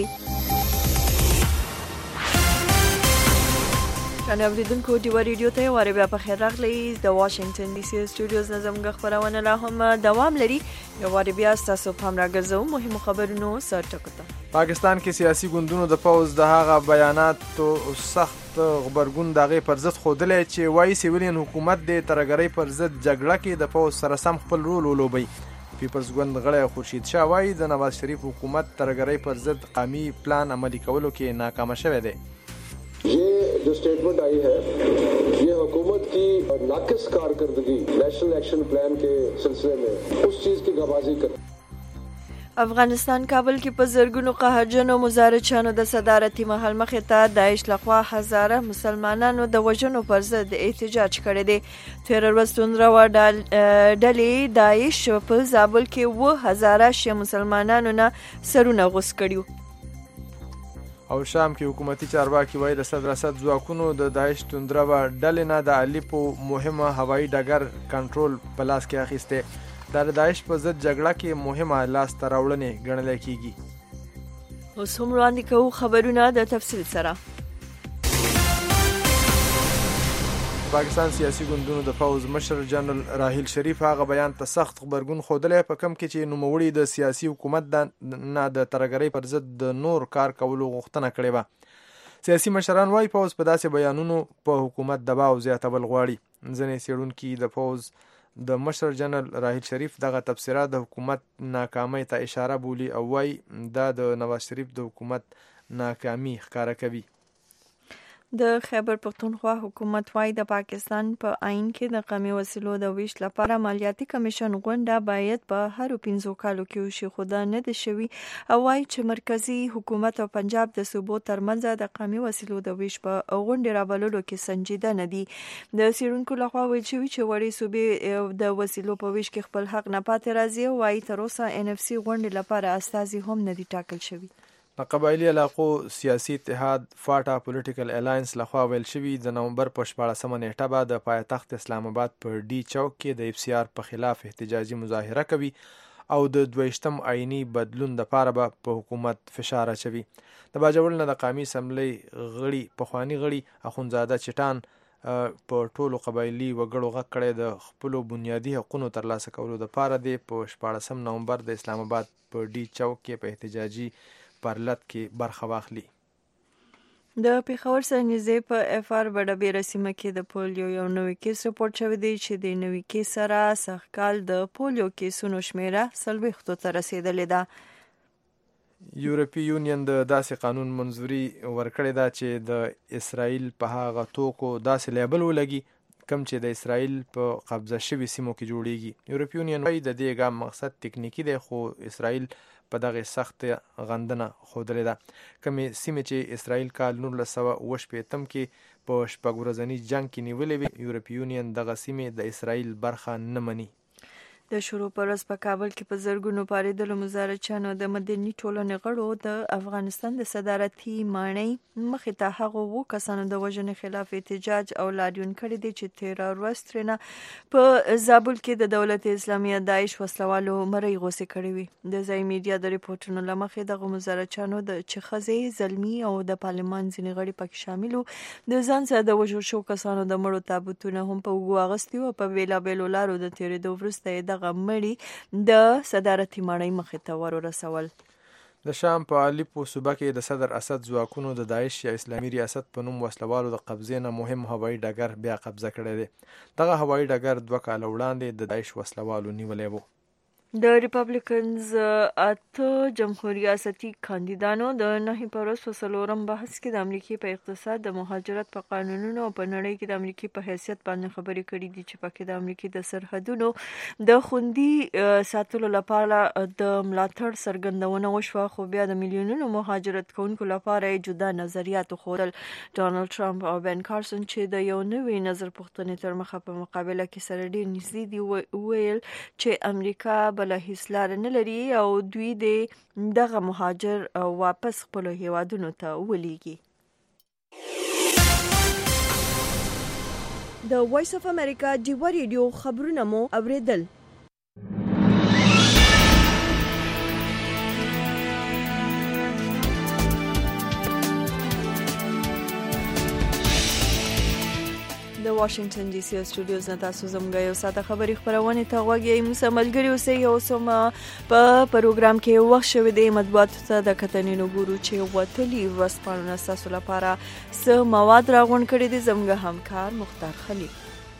کنه اوریدونکو ډیو ریډیو ته واره بیا په خیر راغلی. د واشنگټن ډي سي سټوډیوز نظم غ خبرونه لا هم دوام لري. یو واره بیا تاسو په هم راګرځو مهمو خبرونو سره ټکوته. پاکستان کې سیاسي ګوندونو د پوز د هغه بیاناتو سخت غبرګون دغه پر ضد خودلې چې وايي سیویلین حکومت د ترګری پر ضد جګړه کې د پوز سره سم خپل رول ولوبي. پیپلز ګوند غړی خورشید شاه وايي د نواز شریف حکومت ترګری پر ضد قومي پلان عملي کولو کې ناکام شوه دی. ये जो स्टेटमेंट आई है ये हुकूमत की नाकिस कारकर्दगी नेशनल एक्शन प्लान के सिलसिले में उस चीज की गवाही कर. افغانستان کابل کې په زرګونو قهرجنو مظاهرچیانو د صدارتي محل مخې ته داعش لخوا هزاره مسلمانانو د وژنو پر ضد احتجاج کړی دی. تیرر وستوندروا ډلې داعش په زابل کې و هزاره شیعه مسلمانانو نه سرونه غوڅ کړیو. او شام کې حکومتي چارواکي وایي د صدر اسد ځواکونو د داعش توندروا ډلې نه د الیپو مهمه هوایي ډګر کنټرول په لاس کې اخیسته. دا د داعش په ضد جګړه کې مهمه لاس ته راوړنې ګڼل کېږي. اوس هم وړاندې کوو خبرونه د تفصیل سره. پاکستان سیاسي ګوندونو د پوز مشر جنرال راحیل شریف هغه بیان ته سخت خبرګون خوده په کم کې چې نوموړي د سیاسي حکومت د نه د ترګری پر ضد د نور کار کولو غوښتنه کړې و. سیاسي مشران وايي پوز په داسې بیانونو په حکومت دباو زیاتول غواړي. ځینې څېړونکي د پوز د مشر جنرال راحیل شریف دغه تبصره د حکومت ناکامۍ ته اشاره بولي او وايي دا د نواز شریف د حکومت ناکامي ښکاره کوي. د خیبر پختونخوا حکومت وايي د پاکستان په آئین کې د قومي وسیلو د ویش لپاره مالیاتي کمیشن غونډه باید په هر پنځو کالو کې وشي، خو دا نه ده شوي او وايي چې مرکزی حکومت او پنجاب د صوبو ترمنځ د قومي وسیلو د ویش په غونډې رابللو کې سنجیده نه دي. د څېړونکو لخوا ویل شوي چې وړې صوبې د وسیلو په ویش کې خپل حق نه پاتې راځي او وايي تر اوسه ان اف سي غونډې لپاره استازي هم نه دي ټاکل شوي. د قبایلی علاقو سیاسي اتحاد فاټا پولیټیکل الاینس لخوا ویل شوي د نومبر په شپاړسمه نیټه به د پایتخت اسلام آباد په ډي چوک کې د اف سی آر په خلاف احتجاجي مظاهره کوي او د دویشتم آئینی بدلون لپاره به په حکومت فشار اچوي. د باجوړ نه د قومي اسمبلی غړي پخوانی غړي اخونزاده چټان په ټولو قبایلی وګړو غږ کړی د خپلو بنیادي حقوقو ترلاسه کولو لپاره د په شپاړسم نومبر د اسلام آباد په ډي چوک کې په احتجاجي پرلط کې برخه واخلي. د پیښور سره نږدې په اف آر بډبیره سیمه کې د پولیو یو نوی کیس رپورټ شوی دی چې د نوي کیس سره سږکال د پولیو کیسونو شمیره څلوېښتو ته رسیدلې ده. یورپی یونین د داسې قانون منظوري ورکړې ده چې د اسرائیل په هغه توکو داسې لیبل ولګي کم چې د اسرائیل په قبضه شوي سیمو کې جوړیږي. یورپی یونین وايي د دې ګام مقصد تکنیکی دی خو اسرائیل په دغه سخت غندنه خودلې ده. کومې سیمې چې اسرائیل کال نولس سوه اوه شپېتم کې په شپږ ورځني جنګ کې نیولې وې، یورپی یونین دغه سیمې د اسرائیل برخه نه مني. د شروع پر ورځ په کابل کې په زرګونو پارېدلو مظاهرچیانو د مدني ټولنې غړو د افغانستان د صدارتي ماڼۍ مخې ته هغو اوو کسانو د وژنې خلاف احتجاج او لاریون کړی دی چې تېره ورځ ترېنه په زابل کې د دولت اسلامیه داعش وسلوالو مرۍ غوڅې کړې وي. د ځایي میډیا د ریپورټونو له مخې دغه مظاهرچیانو د چې ښځې، زلمي او د پارلمان ځینې غړي پکې شامل وو د ځان سره د وژل شوو کسانو د مړو تابوتونه هم په اوږو اغوستي وو. په بېلابېلو لارو د تېرېدو وروسته یې دغه مړي د صدارتي ماڼۍ مخې ته ور ورسول. د شام په الیپو صوبه کې د صدر اسد ځواکونو د داعش یا اسلامي ریاست په نوم وسلوالو د قبضې نه مهم هوایي ډګر بیا قبضه کړی دی. دغه هوایي ډګر دوه کاله وړاندې د داعش وسلوالو نیولی و. د ریپبلیکنز اته جمهور ریاستي کاندیدانو د نهي په ورځ په څلورم بحث کې د امریکې په اقتصاد، د مهاجرت په قانونونو او په نړۍ کې د امریکې په حیثیت باندې خبرې کړې دي چې پکې د امریکې د سرحدونو د خوندي ساتلو لپاره د ملاتړ څرګندونه وشوه، خو بیا د میلیونونو مهاجرت کوونکو لپاره جدا نظریات وښودل. ډانلډ ټرمپ او بن کارسن چې د یو نوي نظر پوښتنې تر مخه په مقابله کې سره ډېر نږدې دي وویل چې امریکا بله هیڅ لاره نه لري او دوی د دغه مهاجر واپس خپلو هیوادونو ته ولیږي. د وایس اف امریکا ډیو ریډیو خبرونه مو اوریدل. د واشنگټن ډي سي سټوډیوز نه تاسو زموږ یو ساده خبري خبرونه ته غوږی موږ ملګری اوسئ او سم په پروګرام کې وخت شوه د مطبوعاتو ته د کتنینو ګورو چې وتلی ورسپانونه تاسو لپاره څه مواد راغون کړي دي زموږ همکار مختار خلیل.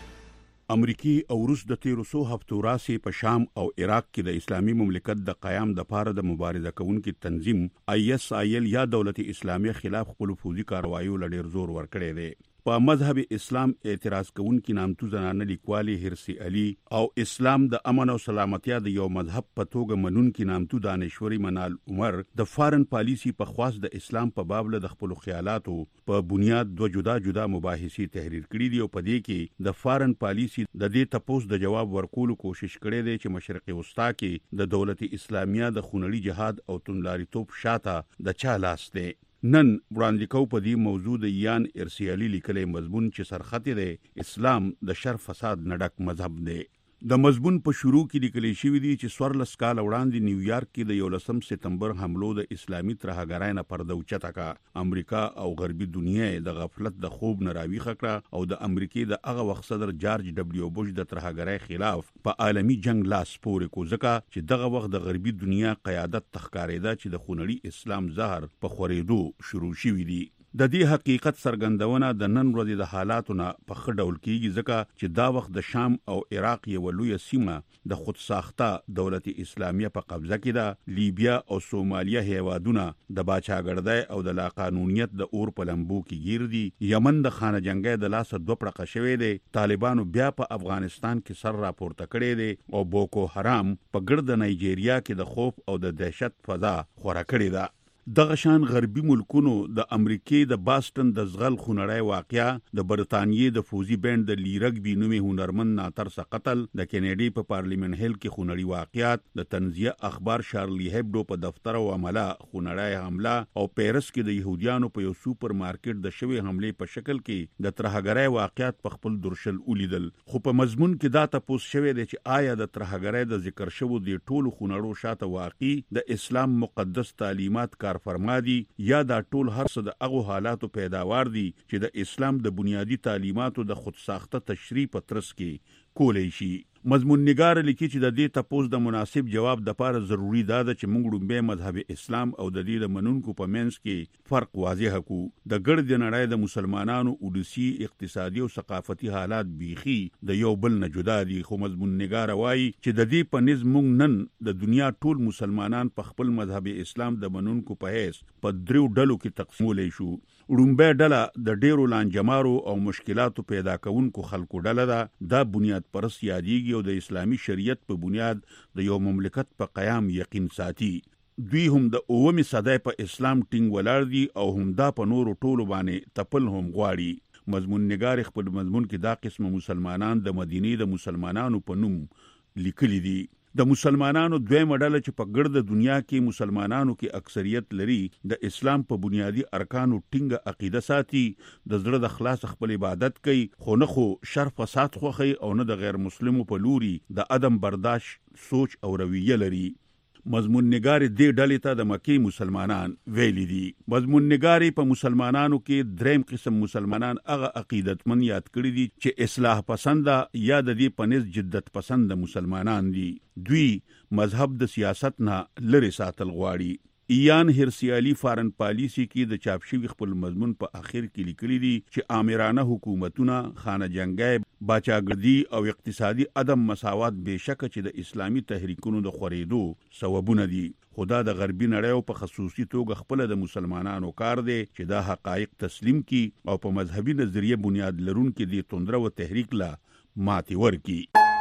امریکای او روس د تیرو سو هفتو راسي په شام او عراق کې د اسلامي مملکت د قیام د پاره د مبارزه کوونکو تنظیم آی اس آی ال یا دولت اسلامي خلاف خپل فوزي کاروایو لړ زور ورکړي دي. په مذهب اسلام اعتراض کوونکي نامتو زنانه لیکوالي هرسي علي او اسلام د امن او سلامتیا د یو مذهب په توګه منونکي نامتو دانشوري منال عمر د فارن پالیسی په خواص د اسلام په باب له خپل خیالاتو په بنیاد دو جدا جدا مباحثي تحریر کړي دي او په دې کې د فارن پالیسی د دې تپوس د جواب ورکولو کوشش کړي دي چې مشرقي وسطا کې د دولت اسلامیه د خونړي جهاد او توندلاریتوب شاته د چا لاس دی. نن وړاندې کو په دې موضوع د یان ارسیالي لیکلې مضمون چې سرخطي دی اسلام د شر فساد نډک مذهب دی. د مضمون په شروع کې لیکل شوی دی چې سورلس کال وړاندې نیویارک کې د یولسم سپتمبر حملو د اسلامي ترهګرای نه پرده اوچته کا امریکا او غربي دنیا د غفلت د خوب نه راویښه کړه او د امریکای د هغه وخت صدر جارج ډبلیو بوش د ترهګرای خلاف په عالمی جنگ لاس پورې کو ځکه چې دغه وخت د غربي دنیا قیادت تخکارېده چې د خونړي اسلام زهر په خورېدو شروع شوی دی. د دې حقیقت څرګندونه د نن ورځې د حالاتو نه په ښه ډول کیږي ځکه چې دا وخت د شام او عراق یو لوی سیمه د خود ساخته دولت اسلامیه په قبضه کې ده. لیبیا او سومالیا هیوادونه د باچاګردۍ او د لاقانونیت د اور په لمبو کې گیر دي. یمن د خانه جنگۍ د لاس دوه پړقه شوی دی. طالبانو بیا په افغانستان کې سر راپورته کړی دی او بوکو حرام په ګرد نایجیریا کې د خوف او د دهشت فضا خوره کړې ده. دغه شان غربي ملکونو د امریکای د باستن د زغل خونړی واقعیا د برتانیې د فوزي بند د لیرګ بینومي هنرمند ناترس قتل د کینیډي په پارلیمنت هیل کې خونړی واقعیات د تنزیه اخبار شارلی هبډو په دفتر او عمله خونړی حمله او پیرس کې د يهوديانو په یو سوپر مارکیټ د شوی حمله په شکل کې د ترهګرۍ واقعیات په خپل درشل ولیدل. خو په مضمون کې دا تاسو شوی دی چې آیا د ترهګرۍ د ذکر شوو د ټولو خونړو شاته واقعي د اسلام مقدس تعلیمات کار فرما دي یا دا ټول هر څه د هغو حالاتو پیداوار دي چې د اسلام د بنیادی تعلیماتو د خود ساخته تشریح په ترڅ کې کولای شي. مضمون نگار لیکي چې د دې تپوس د مناسب جواب د لپاره ضروری ده چې موږ لومبه مذهب اسلام او د دې د منونکو په منځ کې فرق واضح کو. د ګرد نړۍ د مسلمانانو اودسی اقتصادي او ثقافتي حالات بیخي د یو بل نه جدا دي. خو مضمون نگار وایي چې د دې په نظم موږ نن د دنیا ټول مسلمانان په خپل مذهب اسلام د منونکو په هیڅ په دریو ډلو کې تقسیمولای شو. لومبه ډله د ډیرو لانجمارو او مشکلاتو پیدا کوونکو خلکو ډله ده. دا بنیاد پرست یادېږي او د اسلامي شریعت په بنیاد د یو مملکت په قیام یقین ساتي. دوی هم د اومي صدای په اسلام ټینګ ولاړ دي او هم دا په نورو ټولو باندې تپل هم غواړي. مضمون نگار خپل مضمون کې دا قسم مسلمانان د مدینې د مسلمانانو په نوم لیکلي دي. د مسلمانانو دویمه ډله چې په ګرد دنیا کې مسلمانانو کې اکثریت لري د اسلام په بنیادی ارکانو ټینګه عقیده ساتي. د زړه د خلاص خپل عبادت کوي خو نه خو شر فساد خوخي او نه د غیر مسلمو په لوري د عدم برداشت سوچ او رویه لري. مضمون نگار دې ډلې ته د مکی مسلمانان ویلي دي. مضمون نگاری په مسلمانانو کې دریم قسم مسلمانان هغه عقیدتمن یاد کړی دي چې اصلاح پسند یا د دې پنځ جدت پسند مسلمانان دي. دوی مذهب د سیاست نه لری ساتل غواړي. ایان هرسیالي فارن پالیسی کې د چاپ شوی خپل مضمون په اخر کې لیکلي دي چې آمرانه حکومتونه خانه جنگۍ باچاګردي او اقتصادي عدم مساوات بشکه چې د اسلامی تحریکونو د خورېدو سببونه دي. خدا د غربي نړۍ په خصوصي توګه خپل د مسلمانانو کار دی چې دا حقایق تسلیم کی او په مذهبي نظریه بنیاد لرونکي د توندره او تحریک لا ماتي ورکی.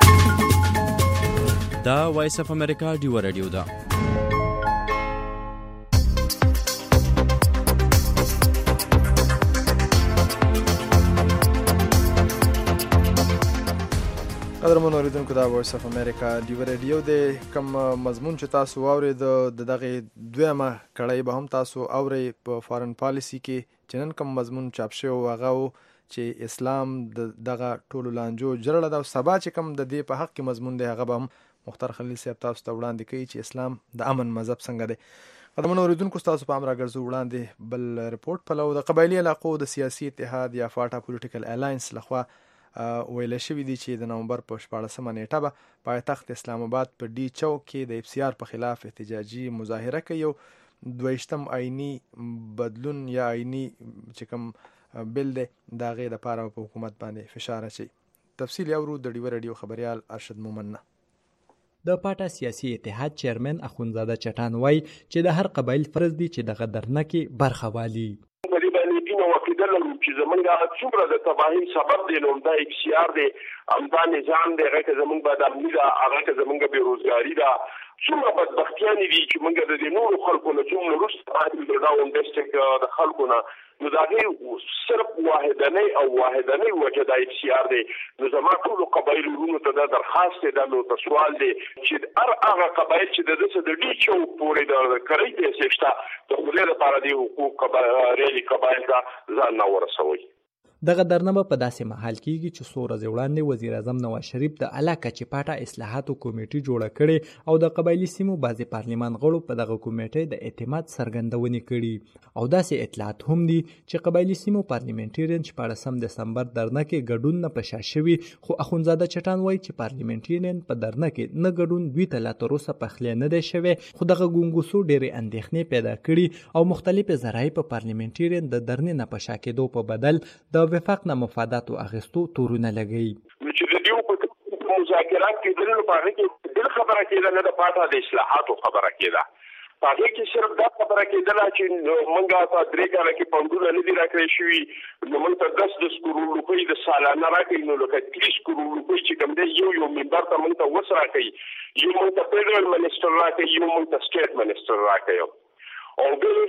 دا وایس اف امریکا دی رادیو دا. قدرمن اوریدونکو دا وایس اف امریکا دی رادیو د کوم مضمون چې تاسو واورید د دغه دویمه کړای به هم تاسو اوري په فارن پالیسی کې چې نن کوم مضمون چاپ شوی هغه چې اسلام د دغه ټولو لانجو جرړه دا سبا چې کوم د دې په حق کې مضمون دی هغه به هم مختار خلیل صاحب تاسو ته وړاندې کوي چې اسلام د امن مذهب څنګه دی. قدرمن اوریدونکو تاسو په امر راګرځو وړاندې بل ریپورت په لور د قبایلی علاقو د سیاسي اتحاد یا فاټا پولیټیکل الاینس لخوا ویل شوی دی چې د نومبر په شپاړسمه نیټه به پایتخت اسلام آباد په ډي چوک کې د اف سی آر په خلاف احتجاجي مظاهره کوي. دویشتم آئینی بدلون یا آئینی چې کوم بل دی د هغې دپاره په حکومت باندې فشار اچوي. تفصیل اورو د ډیوه رادیو خبریال ارشد مومن نه. د پاټا سیاسي اتحاد چیرمن اخونزاده چټان وای چې د هر قبایل فرض دی چې د غدرنکې برخه والی. په دې باندې دین او عقیده لرو چې زمونږ څومره د تباهي سبب دی نو دا اف سی آر دی امدا نظام دی هغه زمونږ بعد امنی دا هغه زمونږ بیروزګاری دا څومره بدبختیانې دي چې موږ د دې نورو خلکو نه څومره وروسته پاتې د ډاون ډسټرکټ د خلکو نه نو د هغې صرف واحدنۍ او واحدنۍ وجه د اف سی آر دی. نو زما ټولو قبایلو وروڼو ته دا درخواست دی دا نو ته سوال دی چې هر هغه قبایل چې د دسه د ډي چوک پورې د کرۍ پیسې شته د خدای لپاره دې حقوق ریلي قبایل ته ځان نه ورسوئ. دغه درنامه په داسې محل کېږي چې څو ورځې وړاندې وزیر اعظم نواز شریف د اعلی کچې پاټا اصلاحاتو کمیټې جوړه کړې او د قبایلي سیمو بعضې پارلمان غړو په دغه کمیټې د اعتماد څرګندونې کړي او داسې اطلاعات هم دي چې قبایلي سیمو پارلیمنټریان شپاړسم دسمبر درنه کې ګډون نه په شا شوي، خو اخونزاده چټان وایي چې پارلیمنټریان په درنه کې نه ګډون دوی ته لا تر اوسه پخلی نه دی شوی، خو دغه ګونګوسو ډېرې اندېښنې پیدا کړي او مختلفې ذرایع په پارلیمنټریان د درنې نه په شا کېدو په بدل د وفاق نه مفاداتو اخیستو تورونه لګوي. چې د دې په مذاکرات کې د نن په اړه کې د خبره کېده نه د پاټا د اصلاحاتو خبره کېده. په هغه کې صرف دا خبره کېدله چې موږ ته درې کاله کې پوندونه نه دي راکړی شوي، نو موږ ته دس دس کروڑ روپۍ د سالانه راکوي، نو لکه تریس کروڑ روپۍ چې کوم دی یو یو ممبر ته موږ ته وس راکوي، یو موږ ته فیډرل منسټر راکوي، یو موږ ته سټیټ منسټر راکوي. او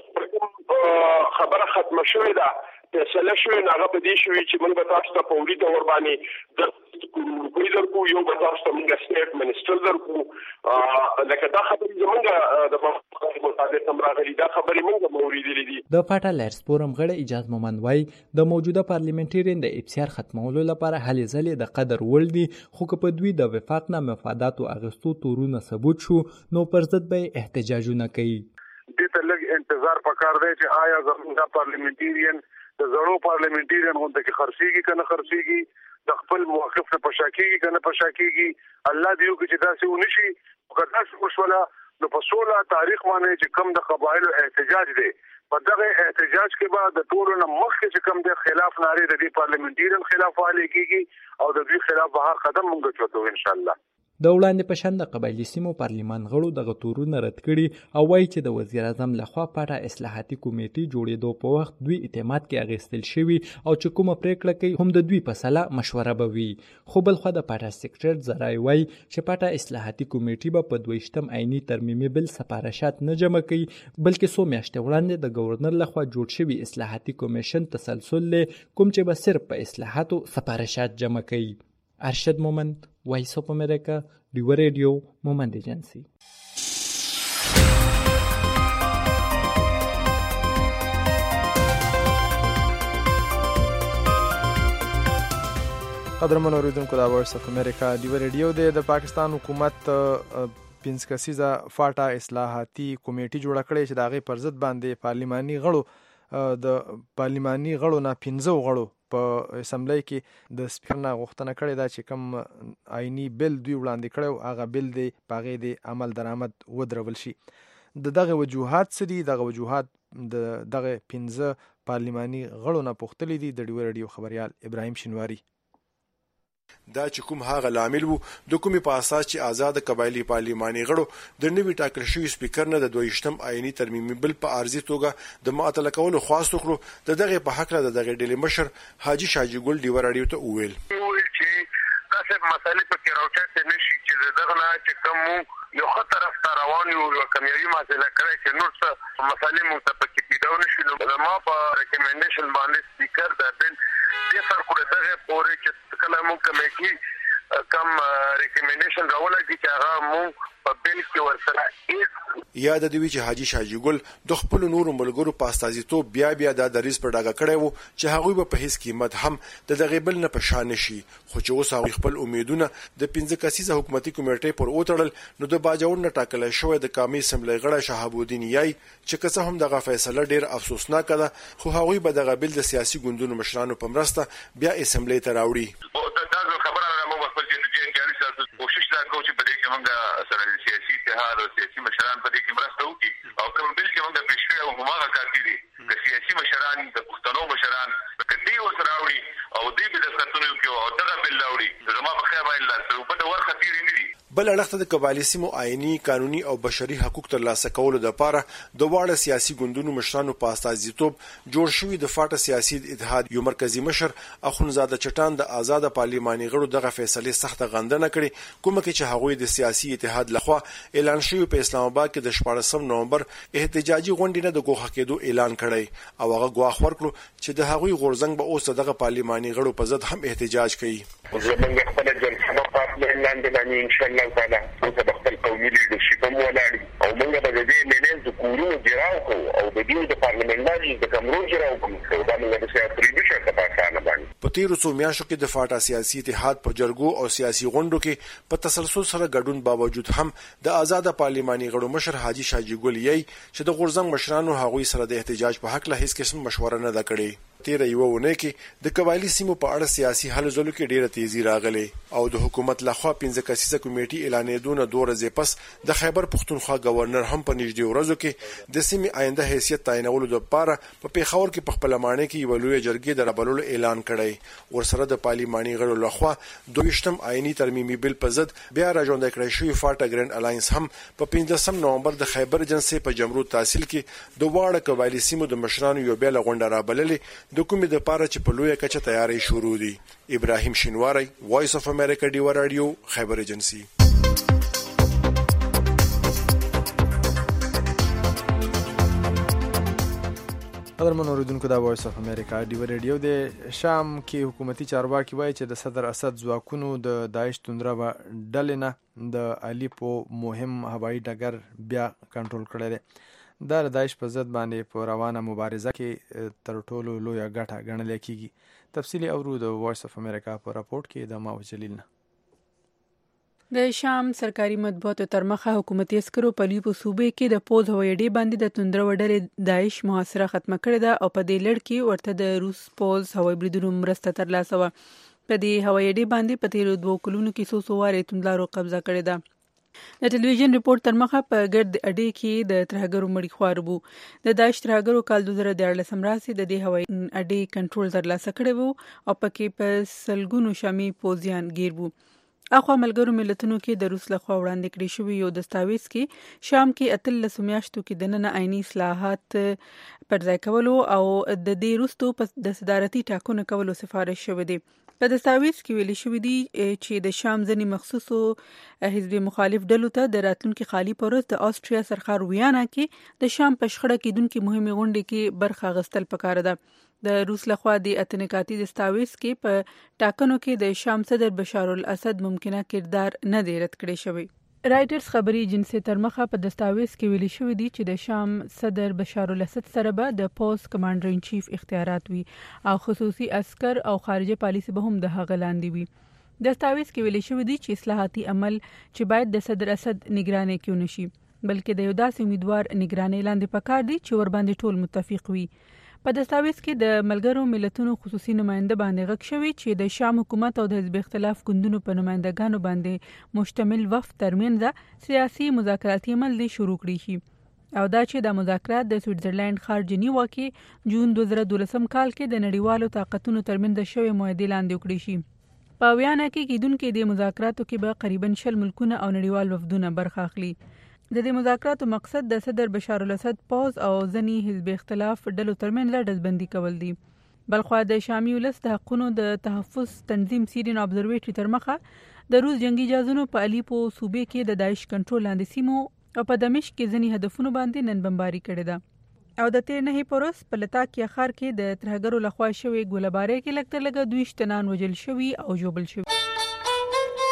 بل خبره ختمه شوې ده فیصله شوې نه هغه په دې شوې چې موږ به تاسو ته فوري ډول باندې د روپۍ درکو، یو به تاسو ته موږ سټیټ منسټر درکو. لکه دا خبرې زموږ د مطابق هم راغلي، دا خبرې موږ هم اورېدلې دي. د پاټا لایرس فورم غړی اجاز مومند وایي د موجوده پارلیمنټریان د اف سی آر ختمولو لپاره هلې ځلې د قدر وړ دي، خو که په دوی د وفاق نه مفاداتو اخیستو تورونه ثبوت شو نو پر ضد به احتجاجونه کوي. دې ته لږ انتظار پکار دی چې آیا زموږ پارلیمنټریان د زړو پارلیمنټریان غونډه کې خرڅيږي کنه خرڅيږي، د خپل موقف نه پشاکیږي کنه پشاکیږي. الله دې وکړي چې داسې ونشي. که داسې وشوله نو په سوله تاریخ باندې چې کم د قبایلو احتجاج دی، په دغه احتجاج کې به د ټولو نه مخکې چې کم د خلاف نارې د دې پارلیمنټریان خلاف والی کیږي او د دوی خلاف به هر قدم موږ چوتو ان شاء الله. د وړاندې په شان د قبایلي سیمو پارلمان غړو دغه تورونه رد کړي او وایي چې د وزیر اعظم لخوا پاټا اصلاحاتي کمیټې جوړېدو په وخت دوی اعتماد کې اخیستل شوي او چې کومه پریکړه کوي هم د دوی په سلا مشوره به وي. خو بلخوا د پاټا سیکرټر ذرای وایي چې پاټا اصلاحاتي کمیټې به په دویشتم عیني ترمیمي بل سپارښت نه جمع کوي، بلکې څو میاشتې وړاندې د گورنر لخوا جوړ شوي اصلاحاتي کمیشن تسلسل لري کوم چې به صرف په اصلاحاتو سپارښت جمع کوي. ارشد مومند، وایس اف امریکا، ډیوه ریډیو، مومند ایجنسی. قدرمن اوریدونکو دا وایس اف امریکا ډیوه ریډیو دی. د پاکستان حکومت پنځه کسیزه فاټا اصلاحاتي کمیټې جوړه کړې چې د هغې پر ضد باندې پارلیماني غړو د پارلیماني غړو نه پنځه غړو په اسمبلی کې د سپیکر نه غوښتنه کړې ده چې کوم آئینی بل دوی وړاندې کړی هغه بل دی په هغې د عمل درآمد ودرول شي. د دغه وجوهات څه دي؟ دغه وجوهات د دغه پنځه پارلیماني غړو نه پوښتلي دي د ډیوه راډیو خبریال ابراهیم شینواري. دا چې کوم هغه لامل وو د کومې په اساس چې آزاد قبایلی پارلیماني غړو د نوي ټاکل شوي سپیکر نه د دویشتم آئینی ترمیمي بل په عارضي توګه د معطل کولو خواست وکړو. د دغه په حق له د دغه ډلې مشر حاجي شاجي ګل ډیوه راډیو ته وویل چې داسې مسالې په کې راوچته نشي چې دغه نه چې کوم یو خطر افته روان یو کمیابي مسله کړی چې نور څه مسالې مو ته پکې پیدا نشي. نو ما په ریکمنډیشن باندې سپیکر د بل دې سر کړه دغه پورې چې کله مو کمیټي کم ریکمنډیشن راولای دي چې هغه مونږ په بل کې ورسره یاد دی چې حاجی شاجی ګل د خپل نورو ملګرو په استازیتوب بیا بیا د دریس پر ډاګه کړی وو چې هغوی په هیڅ قیمت هم د دغه بل نه پشان شي، خو چې اوس هغوی خپل امیدونه د پنځه کسیزه حکومتي کمیټې پر اوتړل نو د باجوړ نه ټاکل شوی د قومي اسمبلی غړی شهاب الدین یای چې کسه هم دغه فیصله ډیر افسوسناک ده، خو هغوی به دغه بل د سیاسي ګوندونو مشرانو په مرسته بیا اسمبلی ته راوړي. کوشش دا کوو چې په دې کې موږ سره سیاسي اتحاد او سیاسي مشران په دې کې مرسته وکړي او کوم بل چې موږ پېښ کړی او هماغه کافي دي که سیاسي مشران د پښتنو مشران که دوی ورسره راوړي او دوی به دستخطونه وکړي او دغه بل راوړي زما په خیال باندې لاسته په د ورخه تېرې نه دي. بل اړخ د قبایلي سیمو آئینی قانوني او بشري حقوق ترلاسه کولو لپاره د واړه سیاسي ګوندونو مشرانو په استازیتوب جوړ شوی د فاټا سیاسي اتحاد یو مرکزی مشر اخونزاده چټان د آزاد پارلماني غړو دغه فیصله سخت غندنه کړې، کومه کې چې هغوی د سیاسي اتحاد لخوا اعلان شوی په اسلام آباد کې د شپاړسم نومبر احتجاجي غونډې نه د ګوښه کېدو اعلان کړی او هغه ګواښ ورکړو چې د هغوی غورځنګ به اوس دغه پارلماني غړو په ضد هم احتجاج کوي. زمونږ خپل جلسه په لاندې باندې ان شاء الله تعالی موږ به خپل قومي لیډرشپ هم ولاړ او موږ به د دې ملي د کورونو جراو کوو او د دې د پارلماني د کمرو جراو کوو دا موږ د سیاسي ریډیشن په اسانه باندې په تیرو څو میاشتو کې د فاټا سیاسي اتحاد په جرګو او سیاسي غونډو کې په تسلسل سره ګډون باوجود هم د آزاد پارلماني غړو مشر حاجی شاجی ګل یې چې د غورځنګ مشرانو هغوی سره د احتجاج په حق له هیڅ قسم مشوره نه ده کړې. تیر یو ونه کې د قبایلی سیمو په اړه سیاسي حل زلو کې ډیره تیزی راغله او د حکومت لخوا پنځه کسیزه کمیټې اعلانېدونه دوه ورځې پس د خیبر پښتونخوا گورنر هم په نږدې ورځو کې د سیمې آینده حیثیت تعینولو لپاره په پیښور کې په خپل معنی کې یو لوی جرګې د رابلولو اعلان کړی. ورسره د پارلماني غړو لخوا دویشتم آئینی ترمیمي بل په ضد بیا راژوندی کړی شوی فاټا ګرند الاینس هم په پنځلسم نومبر د خیبر جنسي په جمرود تحصیل کې د واړه قبایلی سیمو د مشرانو یو بیل غونډه رابللې د کومې د پاره چې په لویه کچه تیاری شروع دي. ابراهیم شینواری، وایس اف امریکا ډیوا رادیو، خیبر ایجنسی. قدرمن اوریدونکو دا وایس اف امریکا ډیوا رادیو د شام کې حکومتي چارواکي وایي چې د صدر اسد ځواکونو د داعش توندره ډلې نه د الیپو مهم هوایي ډګر بیا کنټرول کړی دی. دا د داعش په ضد باندې په روانه مبارزه کې تر ټولو لویه ګټه ګڼل کېږي. تفصیلي اورو د وایس اف امریکا په راپورټ کې د ماو جلیل نه. د شام سرکاري مطبوعاتو تر مخه حکومتي عسکرو په لیپو صوبې کې د پوز هوایي اډې باندې د توندره وډلې داعش محاصره ختمه کړې ده او په دې لړ کې ورته د روس پوز هوایي بریدونو مرسته ترلاسه وه. په دې هوایي اډې باندې په تیرو دوو کلونو کې څو څو وارې توندلارو قبضه کړې ده. د ټلویزیون ریپورت تر مخه په ګرد اډې کې د ترهګرو مړي خوار وو. د داعش ترهګرو کال دوه زره دیارلسم راسي د دې هوایي اډې کنټرول ترلاسه کړی وو او پکې په سلګونو شامي پوځیان ګیر وو. اخوا ملګرو ملتونو کې د روس لخوا وړاندې کړی شوی یو دستاویز کې شام کې اتلس میاشتو کې د نن عیني اصلاحات پر ځای کولو او د دې وروستو د صدارتي ټاکنو کولو سفارش شوی دی. په دستاویز کې ویل شوی دی چې د شام ځینې مخصوصو حزب مخالف ډلو ته د راتلونکي خالي پروس د آسټریا سرخار ویانا کې د شام په شخړه کېدونکې مهمې غونډې کې برخه اخیستل پکار ده. د روس لخوا د اتنکاتی دستاویز کې په ټاکنو کې د شام صدر بشار الاسد ممکنه کردار نه دی رد کړی شوی. رائټرز خبري ایجنسی تر مخه په دستاویز کې ویلي شوی دی چې د شام صدر بشار الاسد سره به د پوز کمانډر ان چیف اختیارات وي او خصوصي عسكر او خارجه پالیسي به هم د هغه لاندې وي. دستاویز کې ویلي شوی دی چې اصلاحاتي عمل چې باید د صدر اسد نگراني کې ونشي بلکې د یو داسې امیدوار نگراني لاندې پکار دی چې ور باندې ټول متفق وي. په دستاویز کې د ملګرو ملتونو خصوصي نماینده باندې غږ شوی چې د شام حکومت او د حزب اختلاف ګوندونو په نمایندګانو باندې مشتمل وفد ترمنځ سیاسي مذاکراتي عمل دی شروع کړی شي او دا چې د مذاکرات د سویټزرلند ښار جنیوا کې جون دوه زره دولسم کال کې د نړیوالو طاقتونو ترمنځ شوی معاهدې لاندې وکړي شي. په ویانا کې کېدونکې د مذاکراتو کې به قریبا شل ملکونه او نړیوال وفدونه برخه اخلي. د دې مذاکراتو مقصد د صدر بشار الاسد پوز او ځینې حزب اختلاف ډلو ترمنځ ډزبندي کول دي. بلخوا د شامي ولس د حقونو د تحفظ تنظیم سیرین ابزرویټري تر مخه د روس جنگي جهازونو په الیپو صوبې کې د داعش کنټرول لاندې سیمو او په دمشق کې ځینې هدفونو باندې نن بمباري کړې ده او د تیر نه پروس په لتاکیا ښار کې د ترهګرو لخوا شوی ګوله‌بارۍ کې لږ تر لږه دوه تنان وژل شوي او ژوبل شوي.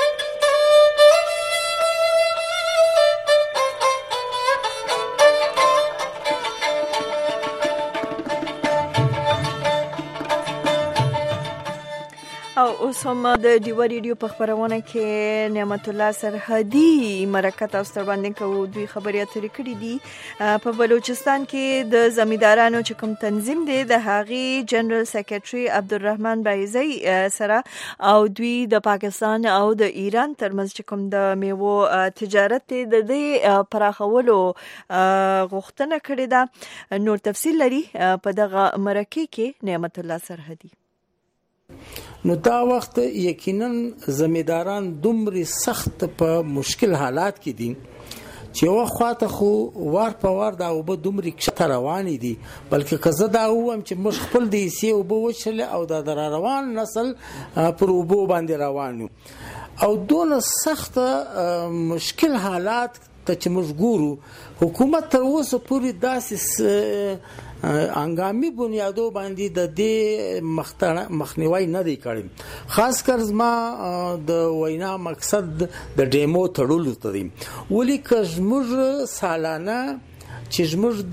اوس هم د ډیوا ریډیو په خبرونه کې نعمت الله سرحدي مرکه تاسو ته باندې کوو. دوی خبري اترې کړې دي په بلوچستان کې د زمیندارانو چې کوم تنظیم دی د هغې جنرال سیکریټري عبدالرحمن بایزی سره او دوی د پاکستان او د ایران ترمنځ چې کوم د میوو تجارت دی د دې پراخولو غوښتنه کړې ده. نور تفصیل لري په دغه مرکه کې نعمت الله سرحدي. نو دا وخت یقینا زمینداران دومره سخت په مشکل حالات کې دي چې یو خواته خو وار په وار دا وب دومره کښته روانې دي، بلکې کزه دا وم چې موږ خپل د سی وب وچل او د در روان نسل پر وب باندې روانو او دون سخت مشکل حالات ته چې موږ ګورو. حکومت تر اوسه پورې داسې انګامي بنیادو باندې د دې مخنیوي نه دی کړی. خاص کر زما د وینا مقصد د ډیمو تړلو ته دی، ولی که زموږ سالانه چې زموږ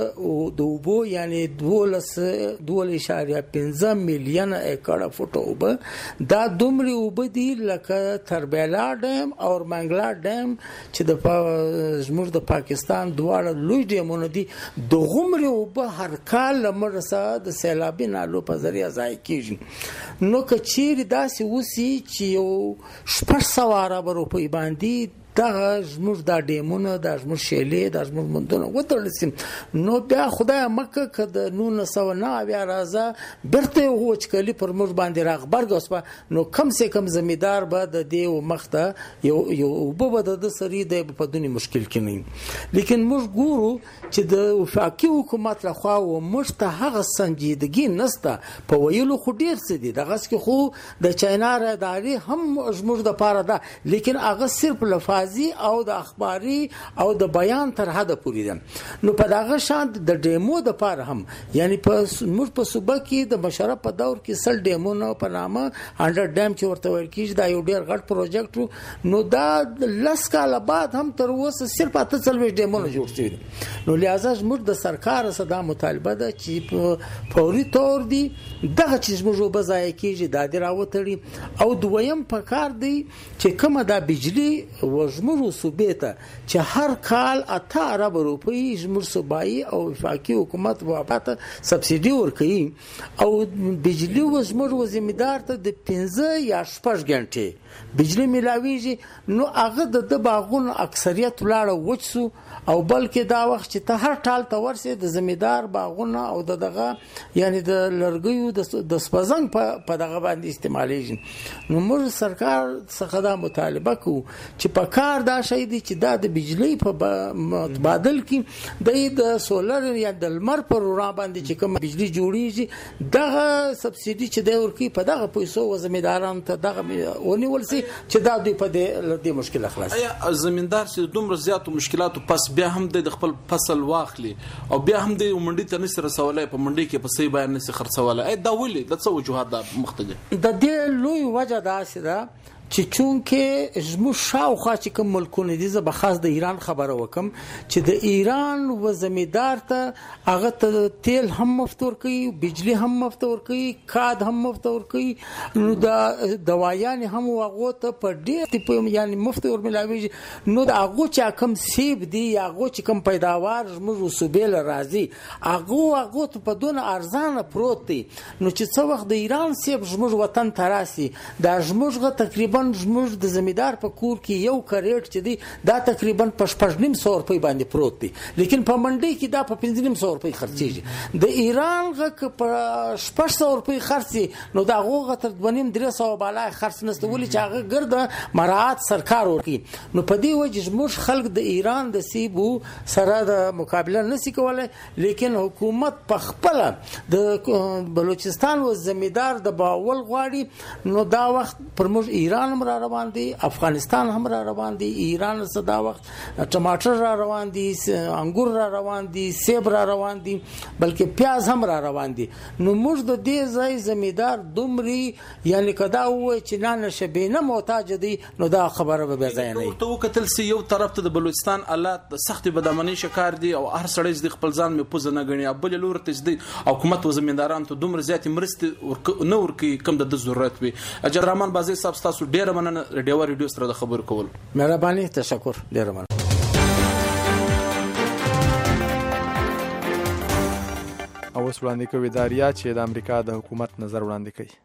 د د اوبو یعنی دولس دول اشاریه پنځه میلیونه ایکړه فوټ اوبه دا دومره اوبه دي لکه تربیلا ډیم او منګلا ډیم چې د زموږ د پاکستان دواړه لوی ډیمونه دي. د غومره اوبه هر کال لمرسه د سیلابي نالو په ذریعہ ضایع کیږي. نو که چیرې داسې وسی چې یو شپږ سوه ارب روپۍ باندې دا زموږ دا ډیمونه دا زموږ شیلې دا زموږ مندونه وتړل سي، نو بیا خدای مکه که د نولس سوه نهه بیا راځه بیرته یو وچکلي پر موږ باندې راغبرګ وسوه، نو کم سه کم زمیندار به د دې مخته یو یو اوبه به د سري د په دونې مشکل کې نه. لیکن موږ ګورو چې د وفاقي حکومت لخوا و موږ ته هغه سنجیدګي نسته په ویلو خو ډېر څه دي، دغه کې خو د چاینا ادارې هم زموږ د پاره ده، لیکن هغه صرف لفاظ او د اخباري او د بیان تر حد پورې ده. نو په دغه شان د ډیمو د پاره هم یعنی په موږ په صوبه کې د مشرف په دور کې سل ډیمونو په نامه هنډرډ ډیم چې ورته ویل کېږي دا یو ډیر غټ پروجیکټ، نو دا لس کاله بعد هم تر اوسه صرف اته څلوېښت ډیمونه جوړ شوي دي. نو لہذا موږ د سرکار سره دا مطالبه ده چې په فوري طور دي دغه چې موږ وبه ضایع کېږي دا دې راوتړي. او دویم پکار دی چې کومه دا بجلی زموږ صوبې ته چې هر کال اته ارب روپۍ زموږ صوبایي او وفاقي حکومت بابت سبسیډي ورکوي او بجلی زموږ زمیندار ته د پنځه یا شپږ غنټې بجلی ملاویږي، نو هغه د باغونو اکثریت ولاړه وچ سو او بلکې دا وخت چې ته هر ټال ته ورسې د زمیندار باغونه او د دغه یعنی د لرګیو د سپزنګ په دغه باندې استعمالیږي. نو موږ سرکار څخه دا مطالبه کوو چې په کار دا شي دي چې دا د بجلی په متبادل کې د سولر یا د لمر پر را باندې چې کوم بجلی جوړیږي دغه سبسیډي چې دی ورکی په دغه پیسو و زمیندارانو ته دغه ونیول سي چې دا دوی په دې مشکل خلاص. ایا زمیندار چې دومره زیاتو مشکلاتو پس بیا هم د خپل فصل واخلي او بیا هم د منډي ته نشي رسولای په منډي کې په صحیح بیان نشي خرڅولای، اې دا ولې د څه وجوهات ده مختلف د دې لوی وجه دا سره چې چونکه زموږ شاوخوا چې کوم ملکونه دي زه به خاص د ایران خبره وکم چې د ایران و زمیندار ته هغه ته تیل هم مفت ورکوي، بجلی هم مفت ورکوي، کاد هم مفت ورکوي، نو د دوایان هم هغه ته په ډېر په یعنی مفت ورملاويږي. نو د هغه چې کوم سیب دي هغه چې کوم پیداوار زموږ صوبې له راځي هغه هغه ته په دون ارزانه پروت دي. نو چې څو وخت د ایران سیب زموږ وطن ته راسي دا زموږ تقریبا زموږ د زمیندار په کور کې یو کریټ چې دی دا تقریبا په شپږ نیم سوه روپۍ باندې پروت دی، لیکن په منډي کې دا په پنځه نیم سوه روپۍ خرڅېږي. د ایران غږ په شپږ سوه روپۍ خرڅي نو دا هغه تر دوه نیم درې سوه بالا خرڅ نشته، ولې چې هغه ګرده مراعات سرکار ورکوي. نو په دې وجه زموږ خلک د ایران د سیبو سره د مقابله نشي کولای، لیکن حکومت په خپل د بلوچستان و زمیندار د باول غواړي، نو دا وخت پر موږ ایران پاکستان هم را روان دي، افغانستان هم را روان دي، ایران صدا وخت ټماټر را روان دي، انګور را روان دي، سیب را روان دي، بلکې پیاز هم را روان دي. نو موږ د دې ځای زمیدار دومري یعنی کدا وای چې نه نشبینه محتاج دي، نو دا خبره به ځای نه وي. ته وکتل سی یو طرف ته د بلوچستان حالات د سخت بدامنۍ شکار دي او هر سړی د خپل ځان مې پوزه نه غني، بل لور ته د حکومت او زمینداران ته دومره زیات مرستې نه ورکي کوم د ضرورت وي. اجر رحمان بازي صاحب تاسو ډیره مننه ریډیو ریډیو سره د خبرو کول. مهرباني، تشکر، ډیره مننه. او اوس وړاندې کوي داریا چې د امریکا د حکومت نظر وړاندې کوي.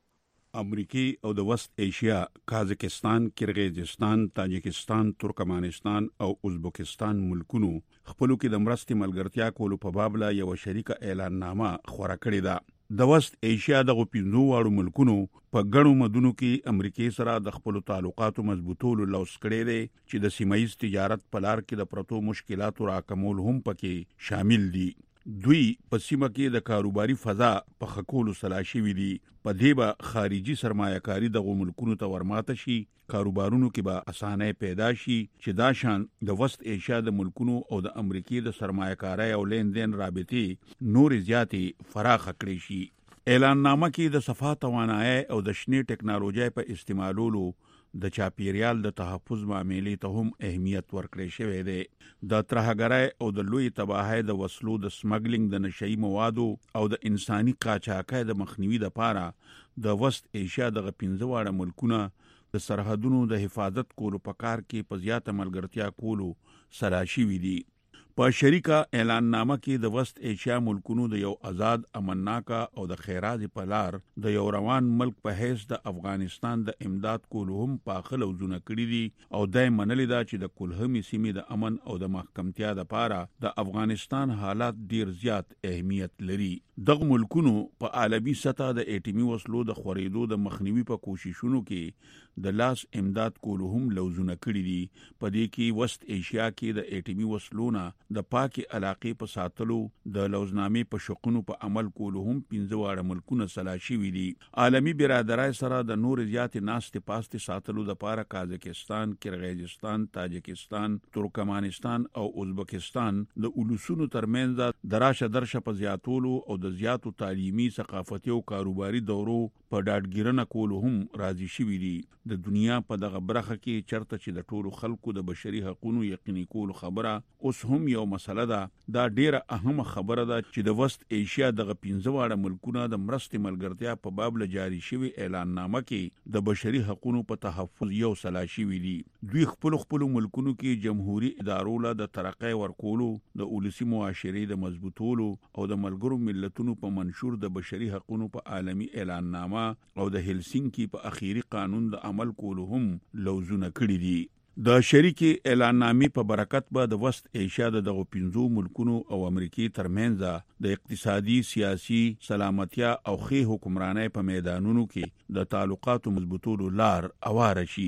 امریکای او د وست ایشیا، کازاکستان، کرغیزستان، تاجکستان، ترکمانستان او ازبکستان ملکونو خپلو کې د مرستې ملګرتیا کولو په باب لا یو شریکه اعلان نامه خورا کړې ده. د وست ایشیا دغه پنځو واړو ملکونو په ګڼو مدونو کې امریکای سره د خپلو تعلقاتو مضبوطولو لوس کړی دی چې د سیمایي تجارت په لار کې د پرتو مشکلاتو راکمول هم پکې شامل دي. دوی په سیمه کې د کاروباري فضا په خکولو سلا شوي دي. په دې به خارجي سرمایه‌کاري دغو ملکونو ته ورماته شي، کاروبارونو کې به اسانۍ پیدا شي چې دا شان د وست ایشیا د ملکونو او د امریکای د سرمایه‌کارۍ او لین دین رابطې نورې زیاتې فراخه کړې شي. اعلان نامه کې د صفا توانایي او د شنې ټکنالوژي په استعمالولو د چاپیریال د تحفظ معاملې ته هم اهمیت ورکړی شوی دی. د ترهګرۍ او د لوی تباهۍ د وسلو د سمګلینګ د نشئی موادو او د انساني قاچاقۍ د مخنیوي لپاره د وست ایشیا دغه پنځه واړه ملکونه د سرحدونو د حفاظت کولو په کار کې په زیاته ملګرتیا کولو سلا شوي دي. په شریکه اعلان نامه کې د وست ایشیا ملکونو د یو آزاد، امنناکه او د خیرات په لار د یو روان ملک په حیث د افغانستان د امداد کولو هم پاخه لوزونه کړي دي او دای منلې ده چې د کلهمي سیمې د امن او د محکمتیا لپاره د افغانستان حالات ډیر زیات اهمیت لري. دغه ملکونو په عالمي سطح د ایټمي وسلو د خورېدو د مخنیوي په کوششونو کې د لاس امداد کولو هم لوزونه کړي دي. په دې کې وست ایشیا کې د ایټمي وسلو نه د پاکي علاقې په ساتلو، د لوزنامې په شقونو په عمل کولو هم پنځه واړه ملکونه سلا شوي دي. عالمي برادرۍ سره د نور زیاتې ناستې پاستې ساتلو لپاره کازاکستان، کرغیزستان، تاجکستان، ترکمانستان او ازبکستان د اولسونو ترمنځ د راشه درشه په زیاتولو او د زیاتو تعلیمي، ثقافتي او کاروباري دورو په ډاډګیرنه کولو هم راضي شوي دي. د دنیا په دغه برخه کې چرته چې د ټولو خلکو د بشري حقوقو یقیني کولو خبره اوس هم یو مسله ده. دا ډیره اهمه خبره ده چې د وست ایشیا دغه پنځه واړه ملکونه د مرستې ملګرتیا په باب له جاری شوی اعلان نامه کې د بشري حقوقو په تحفظ یو سلا شوي دي. دوی خپل خپل ملکونو کې جمهوریت ادارو له د ترقۍ ورکولو، د اولسي معاشرې د مضبوطولو او د ملګرو ملتونو په منشور د بشري حقوقو په عالمي اعلان نامه او د هلسینکی په اخیری قانون د عمل کولو هم لوزونه کړي دي. د شریکي اعلان نامې په برکت به د وست ایشیا د دغو پنځو ملکونو او امریکای ترمنځ د اقتصادي، سیاسي، سلامتیا او ښې حکمرانۍ په میدانونو کې د تعلقاتو مضبوطولو لار اواره شي.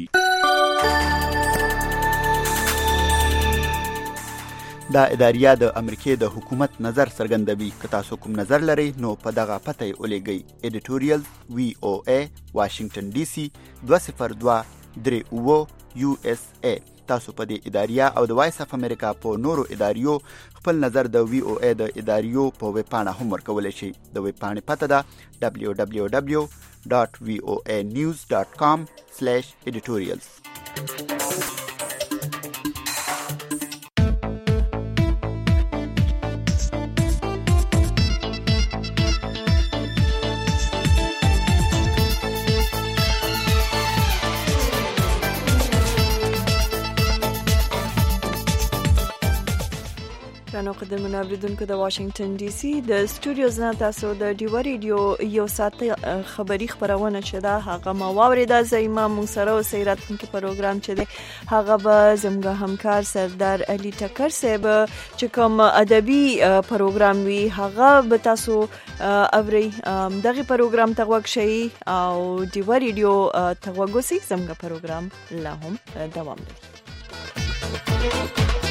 دا اداریه د امریکای د حکومت نظر څرګندوي. که تاسو کوم نظر لرئ نو په دغه پته یې ولیږئ. ایډیټوریال وی او ای واشنگټن ډي سي دوه صفر دوه درې اووه یو اس ای. تاسو په دې اداریه او د وایس اف امریکا په نورو اداریو خپل نظر د وی او ای د اداریو په ویب پاڼه هم ورکولی شئ. د ویب پاڼې پته ده دبلیو دبلیو دبلیو ډاټ وی او ای نیوز ډاټ کام سلیش ایډیټوریالز. نو قدرمن اوریدونکو د واشنگټن ډي سي د سټوډیوز نه تاسو د ډیو ریډیو یو ساعت خبری خبرونه شته هغه ما واوریدا زېما مون سره او سیرات کې پروګرام چي هغه به زموږ همکار سردار علي ټکر صاحب چې کوم ادبي پروګرام وی هغه به تاسو اوري دغه پروګرام ته وښیي او ډیو ریډیو ته وګورئ زموږ پروګرام لا هم دوام لري.